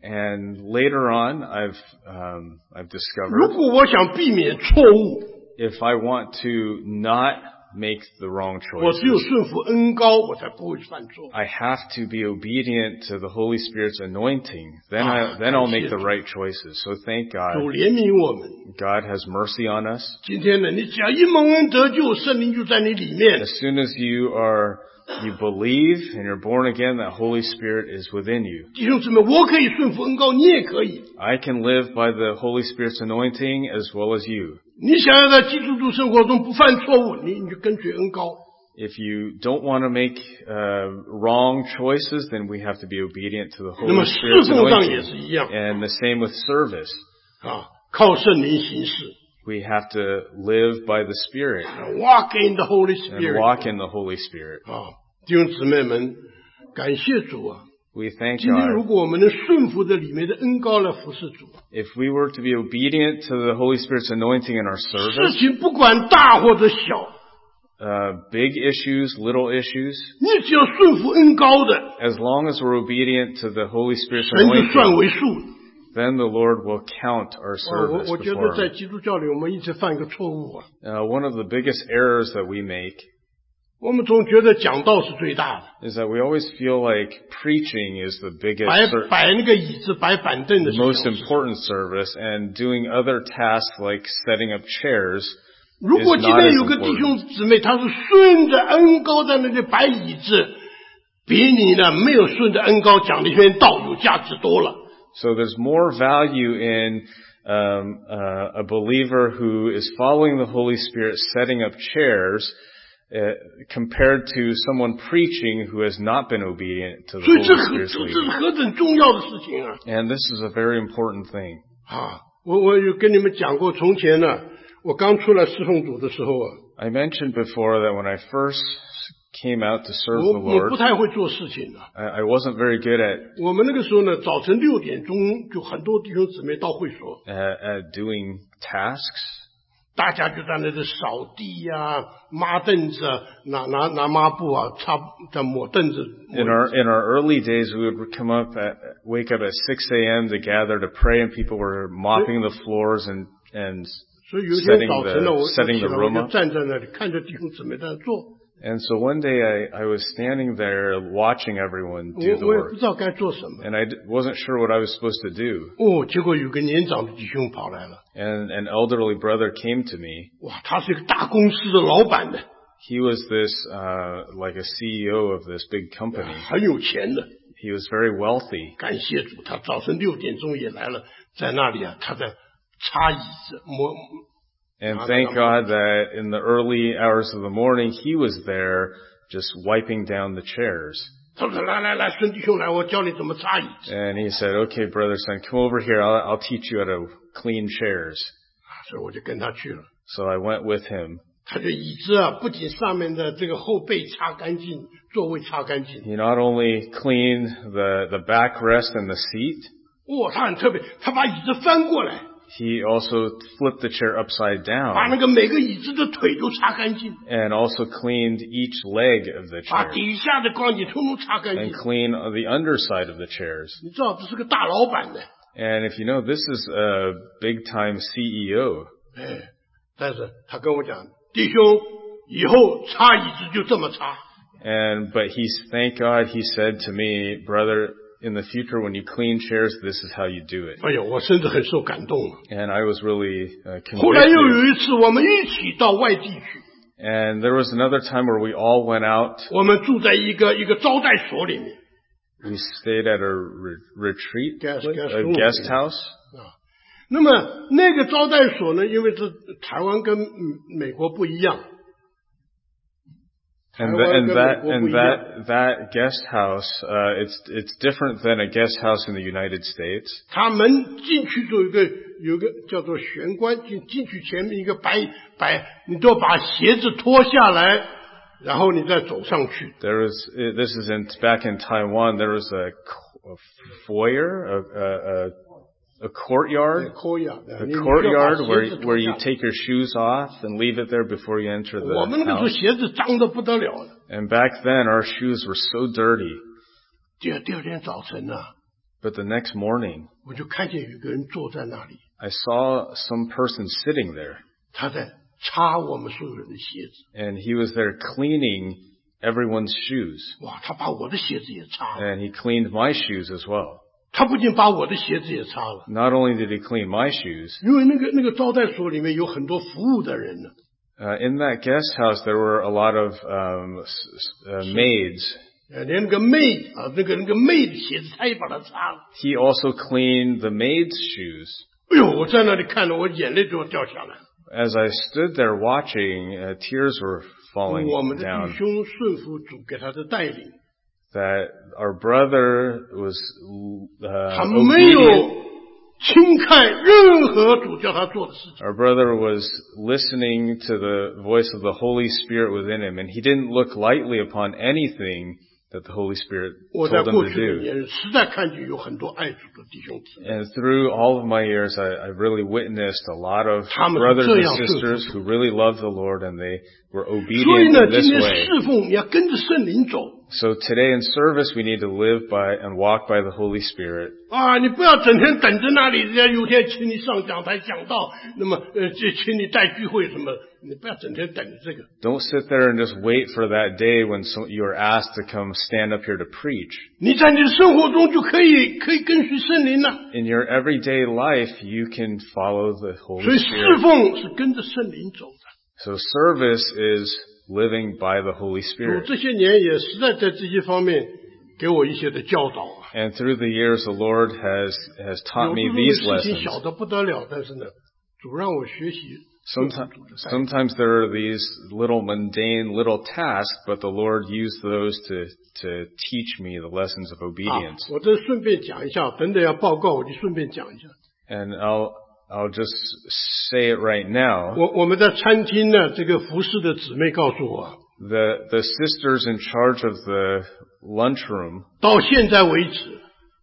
And later on, I've um, I've 如 discovered 果我想避免错误， if I want to not make the wrong 我只有 choices, 顺服恩膏，我才不会犯错。 I have to be obedient to the Holy Spirit's anointing. Then Ah, I then I'll make the 感谢主。 right choices. So thank 主 God. 怜悯我们。 God has mercy on us. 今天呢，你只要一蒙恩得救，圣灵就在你里面。 As soon as you are you believe and you're born again, that Holy Spirit is within you. 弟兄姊妹，我可以顺服恩膏，你也可以。 I can live by the Holy Spirit's anointing as well as you. 你想要在基督徒生活中不犯错误，你你就跟随恩膏。 If you don't want to make uh, wrong choices, then we have to be obedient to the 那么 Holy 侍 Spirit's 奉上也是 anointing. 一样 And the same with service. 啊， 靠圣灵行事。 We have to live by the Spirit Walk in the Holy and Spirit. walk in the Holy Spirit. 啊，弟兄姊妹们，感谢主啊！ We thank 今天如 God. 果我们能顺服着里面的恩膏来服侍主， If we were to be obedient to the Holy Spirit's anointing in our 事 service, 情不管大或者小， uh, big issues, little issues, 你只要顺服恩膏的， as long as we're obedient to the Holy Spirit's 神就算 anointing, 为数。 then the Lord will count our 哦，我 service 我觉得 before 在 Him. 基督教里，我们一直犯一个错误啊， Uh, one of the biggest errors that we make 我们总觉得讲道是最大的， is that we always feel like preaching is the biggest, 摆 ser- 摆那个椅子、摆板凳的 the 是 most 小事。 important service, and doing other tasks like setting up chairs 如 is 果今 not 天 as 有个弟 important. 兄姊妹，他是顺着恩膏在那里摆椅子，比你呢没有顺着恩膏讲的一篇道有价值多了。 So there's more value in um, uh, a believer who is following the Holy Spirit setting up chairs uh, compared to someone preaching who has not been obedient to the 所以这 Holy 何 Spirit's 这这是 leading. 何等重要的事情啊！ And this is a very important thing. 啊，我我有跟你们讲过，从前呢，我刚出来侍奉主的时候啊， I mentioned before that when I first came out to serve 我 the 我 Lord, 不太会做事情的。 I, I wasn't very good at 我们那个时候呢，早晨六点钟就很多弟兄姊妹到会所， at, at doing tasks. 大家就在那里扫地呀、抹凳子啊，拿拿拿抹布啊，擦在抹凳子。 In our in our early days, we would come up at wake up at six a.m. to gather to pray, and people were mopping the floors and and 所以有一天 setting 早晨呢， the 我我 setting 起 the 来我 room 就 up. 站在那里看着弟兄姊妹在那做， And so one day I, I was standing there watching everyone 我 do the 我也不 work, 知道该做什么。 and I d- wasn't sure what I was supposed to do. 哦，结果有个年长的弟兄跑来了， And an elderly brother came to me. 哇，他是一个大公司的老板的， He was this uh, like a C E O of this big company. 很有钱的。 He was very wealthy. 感谢主，他早晨六点钟也来了，在那里啊，他在擦椅子、抹。 And thank God that in the early hours of the morning, he was there just wiping down the chairs. 他说：“来来来，孙弟兄来，我教你怎么擦椅子。” And he said, okay, brother, son, come over here. I'll, I'll teach you how to clean chairs. 所以我就跟他去了。 So I went with him. 他的椅子啊，不仅上面的这个后背擦干净，座位擦干净。 He not only cleaned the, the backrest and the seat, 哦，他很特别，他把椅子翻过来， he also flipped the chair upside 把那 down 个每个椅子的腿都擦干净， and also cleaned each leg of the 把 chair 底下的光景通通擦干 and 净。 clean the underside of the chairs. 你知道这是个大老板的， And if you know, this is a big time C E O. 哎，但是他跟我讲，弟兄，以后擦椅子就这么擦。 And, but he's, thank God, he said to me, brother, in the future when you clean chairs, this is how you do it. 哎呦，我甚至很受感动了。 And I was really uh, 后来又 convicted. 有一次，我们一起到外地去， And there was another time where we all went out. 我们住在一个一个招待所里面。 We stayed at a re- retreat, Guest- place, guest a room. guest house. 啊，那么那个招待所呢，因为是台湾跟嗯美国不一样， And, 台 th- 湾 and 跟 that 美国不 and 一样。 that that guest house, uh, it's it's different than a guest house in the United States. 他们进去就有一个有一个叫做玄关，进进去前面一个白白，你都要把鞋子脱下来，然后你再走上去。 There was uh, this is in back in Taiwan. There was a, co- a foyer, a, a, a a courtyard, 可以啊， a 你你就要 courtyard 把 where 鞋子 where 脱 you 下来。 take your shoes off and leave it there before you enter 我们那 the 个时候 house. 鞋子脏的不得了了。 And back then, our shoes were so dirty. 第二第二天早晨呢、啊， But the next morning, 我就看见有一个人坐在那里， I saw some person sitting there, 他在擦我们所有人的鞋子。 and he was there cleaning everyone's shoes, 哇，他把我的鞋子也擦了， and he cleaned my shoes as well. 他不仅把我的鞋子也擦了， Not only did he clean my shoes, 因为那个那个招待所里面有很多服务的人呢。 uh, in that guest house there were a lot of um, s- s- uh, maids. 呃，连那个妹啊，那个那个妹的鞋子他也把它擦了。 He also cleaned the maids' shoes. 哎呦，我在那里看着，我眼泪都要掉下来了。 As I stood there watching, uh, tears were falling 我们的 down. 弟兄顺服主给他的带领， That our brother was uh, 他没有 obedient. 轻看任何主叫他做的事情。 Our brother was listening to the voice of the Holy Spirit within him, and he didn't look lightly upon anything that the Holy Spirit 我在 told him 过 to 去的 do. 年实在看见有很多爱主的弟兄姊妹， And through all of my years, I, I really witnessed a lot of 他们是 brothers 这 and 样顺服 sisters who really loved the Lord, and they were 所以 obedient 呢， in 今 this 天 way. 侍奉你要跟着圣灵走 So today in service, we need to live by and walk by the Holy Spirit. 啊！你不要整天等着那里，人家有天请你上讲台讲道，那么呃，就请你带聚会什么，你不要整天等着这个。 Don't sit there and just wait for that day when so, you are asked to come stand up here to preach. 你在你的生活中就可以可以跟随圣灵了。 In your everyday life, you can follow the 所 Holy 以侍 Spirit. 奉是跟着圣灵走的。 So service is living by the Holy 主 Spirit. 这些年也实在在这些方面给我一些的教导啊。 And through the years, the Lord has, has 有 taught 的 me 时候 these 事情 lessons. 小的不得了，但是呢，主让我学习。 Sometimes, sometimes there are these little mundane little tasks, but the Lord used those to, to teach me the lessons of 啊 obedience. 我这顺便讲一下，等等要报告我就顺便讲一下。 And I'll, I'll just say it right now. 我我们在餐厅呢，这个服侍的姊妹告诉我， The, the sisters in charge of the lunchroom, 到现在为止，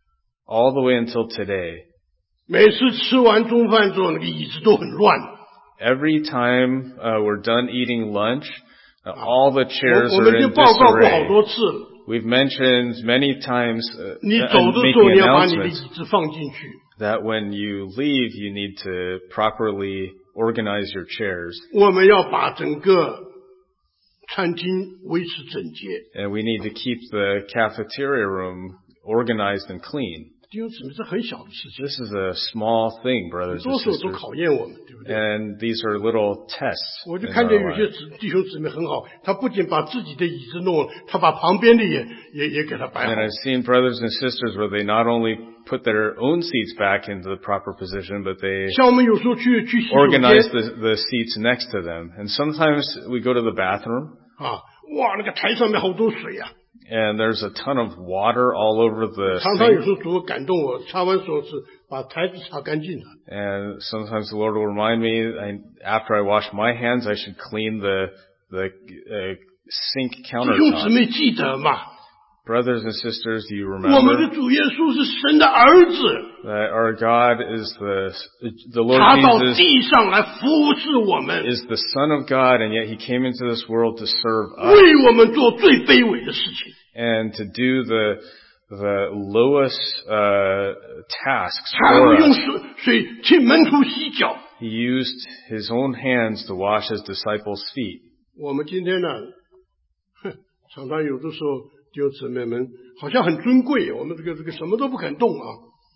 all the way until today, 每次吃完中饭之后，那个椅子都很乱。 every time uh, we're done eating lunch, uh, all the 我 chairs 我 are 们就 in 报告过好 disarray. 多次了。 We've mentioned many times uh, 你 and 走的时候， making 你要把你的 announcements 椅子放进去。 that when you leave, you need to properly organize your chairs. 我们要把整个餐厅维持整洁。 And we need to keep the cafeteria room organized and clean. 弟兄姊妹，这很小的事情， This is a small thing, brothers 多 and 时候都 sisters. 考验我们，对不对？ And these are little tests 我就 in 看见 our 有些 life. 姊弟兄姊妹很好，他不仅把自己的椅子弄了，他把旁边的也也也给他摆 And 好。 I've seen brothers and sisters where they not only put their own seats back into the proper position, but they 像我们有时候去去洗手 organize 间 the, the seats next to them. And sometimes we go to the bathroom, 啊，哇，那个台上面好多水啊！ and there's a ton of water all over the 常常有 sink. 时候主会感动我，擦完手是把台子擦干净了。 And sometimes the Lord will remind me, I, after I wash my hands, I should clean the the uh, sink 弟兄姊 countertop. 妹记得嘛？ Brothers and sisters, do you 我们 remember 的主耶稣是神的儿子， that our God is the the Lord 他到 Jesus 地上来服侍我们， is the Son of God, and yet He came into this world to serve us 为我们做最卑微的事情。 and to do the the lowest uh, tasks 他 for 会用 us. 水水替门徒洗脚。 He used His own hands to wash His disciples' feet. 我们今天呢，哼，常常有的时候弟兄姊妹们好像很尊贵，我们这个这个什么都不肯动啊。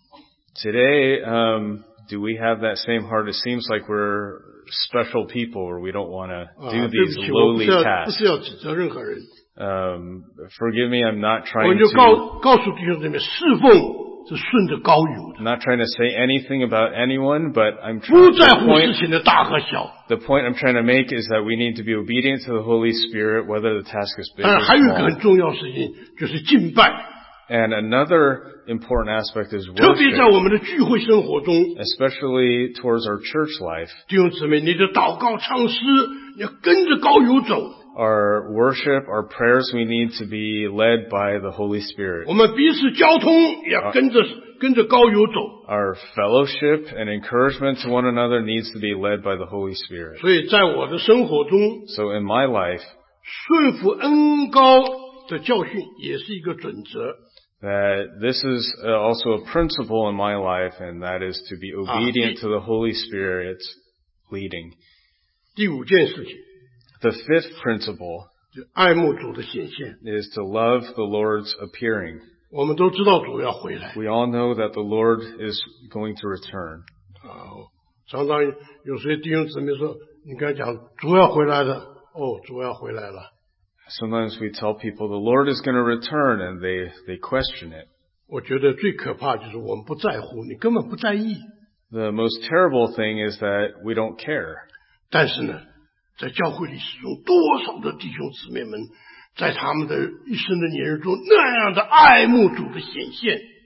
Today, um, do we have that same heart? It seems like we're special people where we don't want to 啊， do 对 these 不起，我不 lowly 是要不 tasks. 是要指责任何人， Um, forgive me, I'm not 我 trying 们就 to 告告诉弟兄姊妹，侍奉是顺着高有的， I'm not trying to say anything about anyone, but I'm 不 trying 在 the 乎事 point 情的大和小。 the point I'm trying to make is that we need to be obedient to the Holy Spirit, whether the task is big 当 or 然，还有一个 small. 很重要的事情就是敬拜， And another important aspect is 特别在 worship, 我们的聚会生活中， especially towards our church life. 弟兄姊妹，你的祷告、唱诗，你要跟着高有走。 Our worship, our prayers, we need to be led by the Holy Spirit. 我们彼此交通也要跟着跟着高有走。 Our fellowship and encouragement to one another needs to be led by the Holy Spirit. 所以在我的生活中， So in my life, 顺服恩高的教训也是一个准则。 that this is uh, also a principle in my life, and that is to be obedient to the Holy Spirit's leading. 第五件事情， The fifth principle 就爱慕主的显现。 is to love the Lord's appearing. 我们都知道主要回来 We all know that the Lord is going to return. 啊，常常有些弟兄姊妹说，你跟他讲主要回来了，哦，主要回来了。 Sometimes we tell people the Lord is going to return, and they, they question it. 我觉得最可怕就是我们不在乎，你根本不在意。 The most terrible thing is that we don't care. 但是呢，在教会历史中，多少的弟兄姊妹们，在他们的一生的年日中，那样的爱慕主的显现。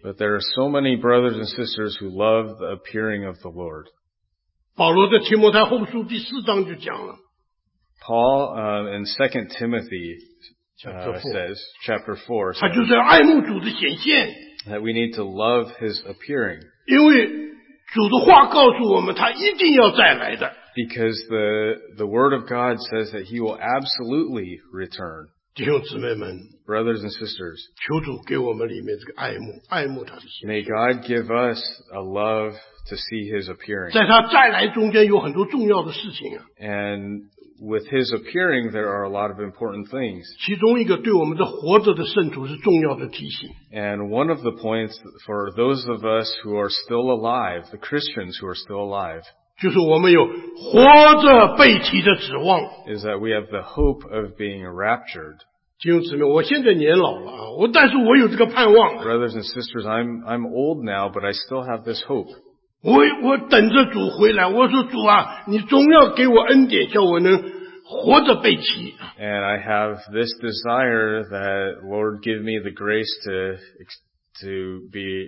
But there are so many brothers and sisters who love the appearing of the Lord. 保罗在提摩太后书第四章就讲了 Paul uh, in Second Timothy uh, says, chapter four, 他 says 就是要爱慕主的显现， that we need to love His appearing 因为主的话告诉我们他一定要再来的。 because the the Word of God says that He will absolutely return. 弟兄姊妹们， Brothers and sisters, 求主给我们里面这个爱慕，爱慕他的心。 may God give us a love to see His appearing. 在他再来中间有很多重要的事情啊， And with His appearing, there are a lot of important things. 其中一个对我们的活着的圣徒是重要的提醒。 And one of the points for those of us who are still alive, the Christians who are still alive, 就是我们有活着被提的指望。 is that we have the hope of being raptured. 弟兄姊妹，我现在年老了啊，我但是我有这个盼望啊， Brothers and sisters, I'm I'm old now, but I still have this hope. 我我等着主回来。我说主啊，你总要给我恩典，叫我能活着被提。 And I have this desire that Lord give me the grace to to be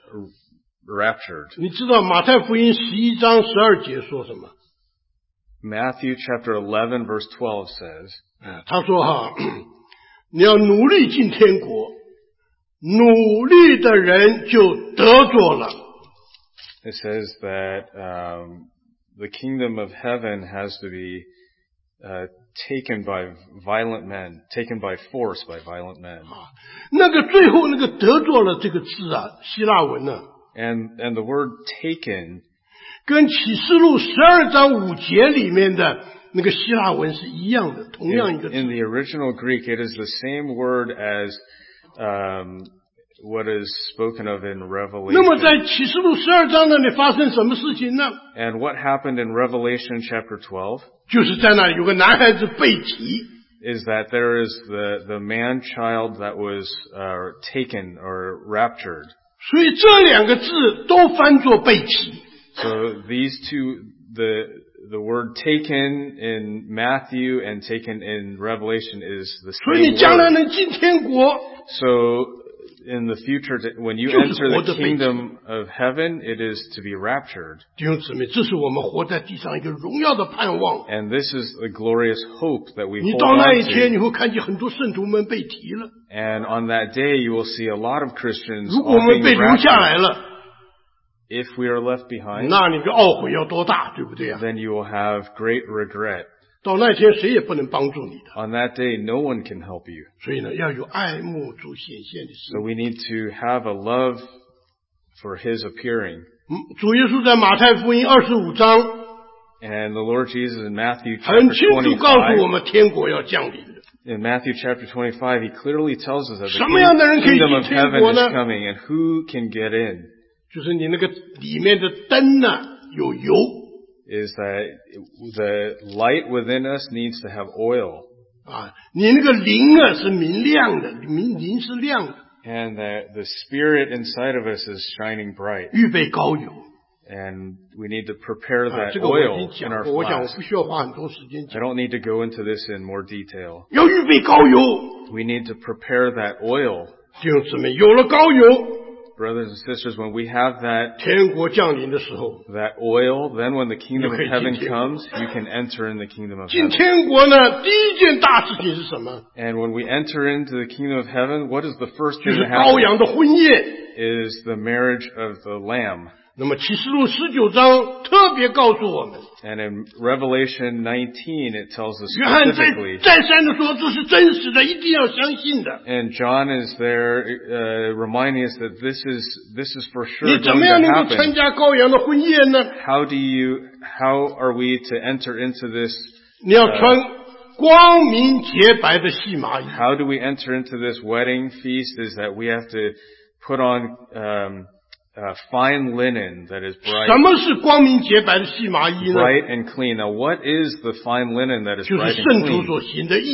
raptured. 你知道马太福音十一章十二节说什么？ Matthew chapter eleven verse twelve says, 他说哈，你要努力进天国，努力的人就得着了。 it says that um, the kingdom of heaven has to be uh, taken by violent men, taken by force by violent men. 那个最后那个得着了这个字啊，希腊文呢、啊， And and the word taken 跟启示录十二章五节里面的那个希腊文是一样的，同样一个 in, 字。 in the original Greek, it is the same word as um, what is spoken of in 那么 Revelation. 在启示录十二章那里发生什么事情呢？ And what happened in Revelation chapter twelve 就是在那里有个男孩子被提， is that there is the, the man-child that was uh, taken or raptured. 所以这两个字都翻作被提。 So these two, the the word taken in Matthew and taken in Revelation is the 所以 same 你将来 word. 能进天国， So in the future, when you 就是 enter 活 the 着被提。 kingdom of heaven, it is to be raptured. 弟兄姊妹，这是我们活在地上一个荣耀的盼望。 And this is the glorious hope that we 你 hold 到那 on 一天，你 to. 会看见很多圣徒们被提了。 And on that day, you will see a lot of Christians 如果我 all 们 being 被留下来 raptured. 了， If we are left behind, 那你的懊悔要多大，对不对啊？ then you will have great regret. 到那天，谁也不能帮助你的。 On that day, no one can help you. 所以呢，要有爱慕主显现的 So 心。 we need to have a love for His appearing. 嗯，主耶稣在马太福音二十五章 And the Lord Jesus in Matthew 很 chapter 清楚告诉我 twenty-five, 们，天国要降临的。 in Matthew chapter twenty-five, He clearly tells us that 什么样的人 the 可以 kingdom 进 of 天 heaven 国 is 呢？ coming and who can get in. 就是你那个里面的灯呢、有油， Is that the light within us needs to have oil. 啊，你那个灵啊是明亮的，明灵是亮的， And that the spirit inside of us is shining bright. 预备膏油。 And we need to prepare 啊， that 这个我已 oil 经 in 讲 our 过，我想我 flask. 不需要花很多时间 I 讲。 don't need to go into this in more detail. 要预备膏油， We need to prepare that oil. 弟兄姊妹，有了膏油， Brothers and sisters, when we have that 天国降临的时候， that oil, then when the kingdom of Okay, heaven 进天国。 comes, you can enter in the kingdom of 进 heaven. 天国呢，第一件大事情是什么？ And when we enter into the kingdom of heaven, what is the first 就 thing 是 that 羔 happens? 羊的婚宴。 Is the marriage of the Lamb. 那么启示录十九章特别告诉我们， And in Revelation nineteen, it tells us 约翰再 specifically, 再三的说这是真实的，一定要相信的。 and John is there uh, reminding us that this is this is for sure 你怎 going 么样 to 能够参 happen. 加羔羊的婚宴呢？ How do you? How are we to enter into this? 你要穿光明洁白的细麻衣。 How do we enter into this wedding feast? Is that we have to put on um, uh, fine linen that is 什 bright, 么是光明洁白的细麻衣呢？ bright and clean. Now, what is the fine linen that is 就是 bright 圣 and 徒 clean? 所行的义。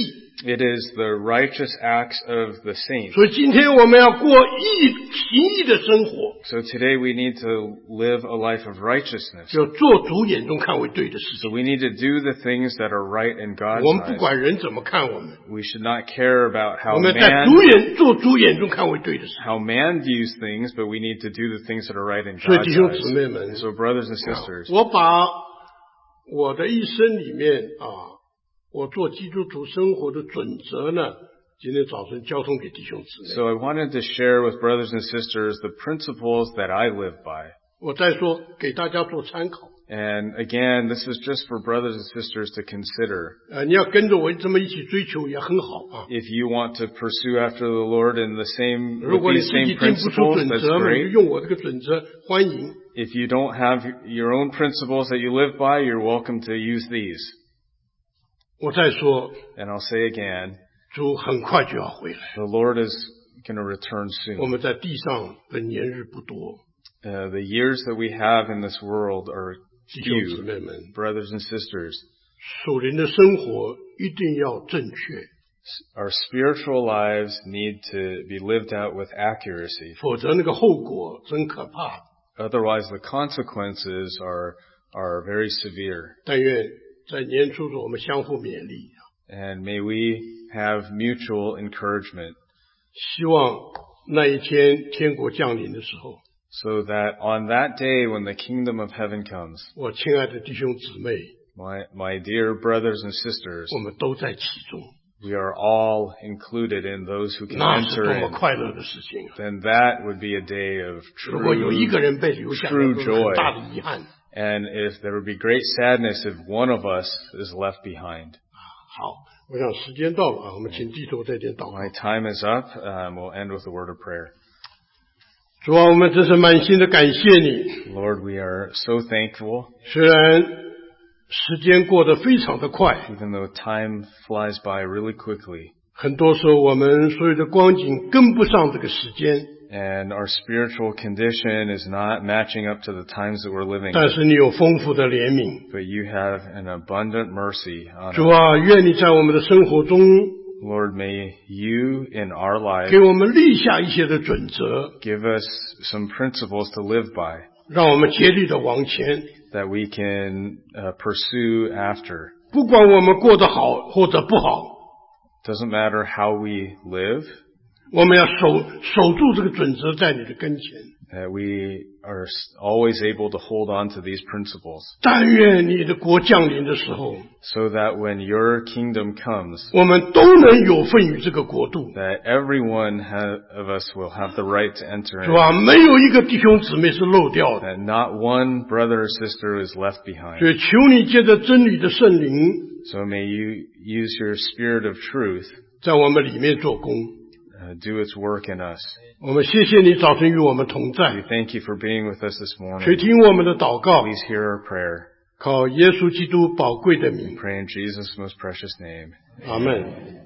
It is the righteous acts of the saints. 所以今天我们要过义行义的生活， So today we need to live a life of righteousness. 就做主眼中看为对的事 So 情。 we need to do the things that are right in God's 我们不 eyes. 管人怎么看我们， We should not care about how 我们在 man 主眼做主眼中看为对的事。 how man views things, but we need to do the things that are right in 所以 God's 弟兄姊妹 eyes. 们， So brothers and sisters, 我把我的一生里面啊，我做基督徒生活的准则呢，今天早晨交通给弟兄姊妹。 so I wanted to share with brothers and sisters the principles that I live by. 我再说给大家做参考。 And again, this is just for brothers and sisters to consider. 呃，你要跟着我这么一起追求也很好啊。 If you want to pursue after the Lord in the same 如 with 果你 these 自己 same 定不出 principles, 准 that's 则嘛，你就 great. 用我这个准则，欢迎。 If you don't have your own principles that you live by, you're welcome to use these. 我再说， And I'll say again, 主很快就要回来， the Lord is going to return 我 soon. 们在地上的年日不多， Uh, the years that we have in this world are 弟兄姊 few. 妹们， Brothers and sisters, 属灵的生活一定要正确， our spiritual lives need to be lived out with accuracy. 否则那个后果真可怕。 Otherwise, the consequences are are very severe. 但愿在年初的我们相互勉励， And may we have mutual encouragement 希望那一天天国降临的时候， so that on that day when the kingdom of heaven comes, 我亲爱的弟兄姊妹， my, my dear brothers and sisters, 我们都在其中， we are all included in those who can 那是 enter 多么 in. 快乐的事情啊！ Then that would be a day of 如果有一 true, 个人被留下来， true 都是很 joy. 大的遗憾。 And if there would be great sadness if one of us is left behind. 好，我想时间到了啊，我们请低头再点祷告。 My time is up. Um, we'll end with a word of prayer. 主啊，我们真是满心的感谢你。 Lord, we are so thankful, 虽然时间过得非常的快， even though time flies by really quickly, 很多时候我们所有的光景跟不上这个时间， and our spiritual condition is not matching up to the times that we're living 但 in. 是你有丰富的怜悯。 But you have an abundant mercy on 主 us. 啊，愿你在我们的生活中 Lord, may you in our 给 life 我们立下一些的准则， give us some principles to live by 让我们竭力的往前。 that we can uh, pursue after. 不管我们过得好或者不好， Doesn't matter how we live, 我们要守守住这个准则在你的跟前。 that we are s- always able to hold on to these principles, 但愿你的国降临的时候， so that when your kingdom comes, 我们都能有份于这个国度。 that everyone ha- of us will have the right to enter 是 in, 吧？没有一个弟兄姊妹是漏掉的。 that not one brother or sister is left 所 behind. 以求你借着真理的圣灵， So may you use your spirit of truth 在我们里面做工。 uh, do its work in us. 我们谢谢你早晨与我们同 We 在， thank you for being with us this 垂 morning. 听我们的祷告， Please hear our prayer. 靠耶稣基督宝贵的名， Pray in Jesus' most precious name. 阿门。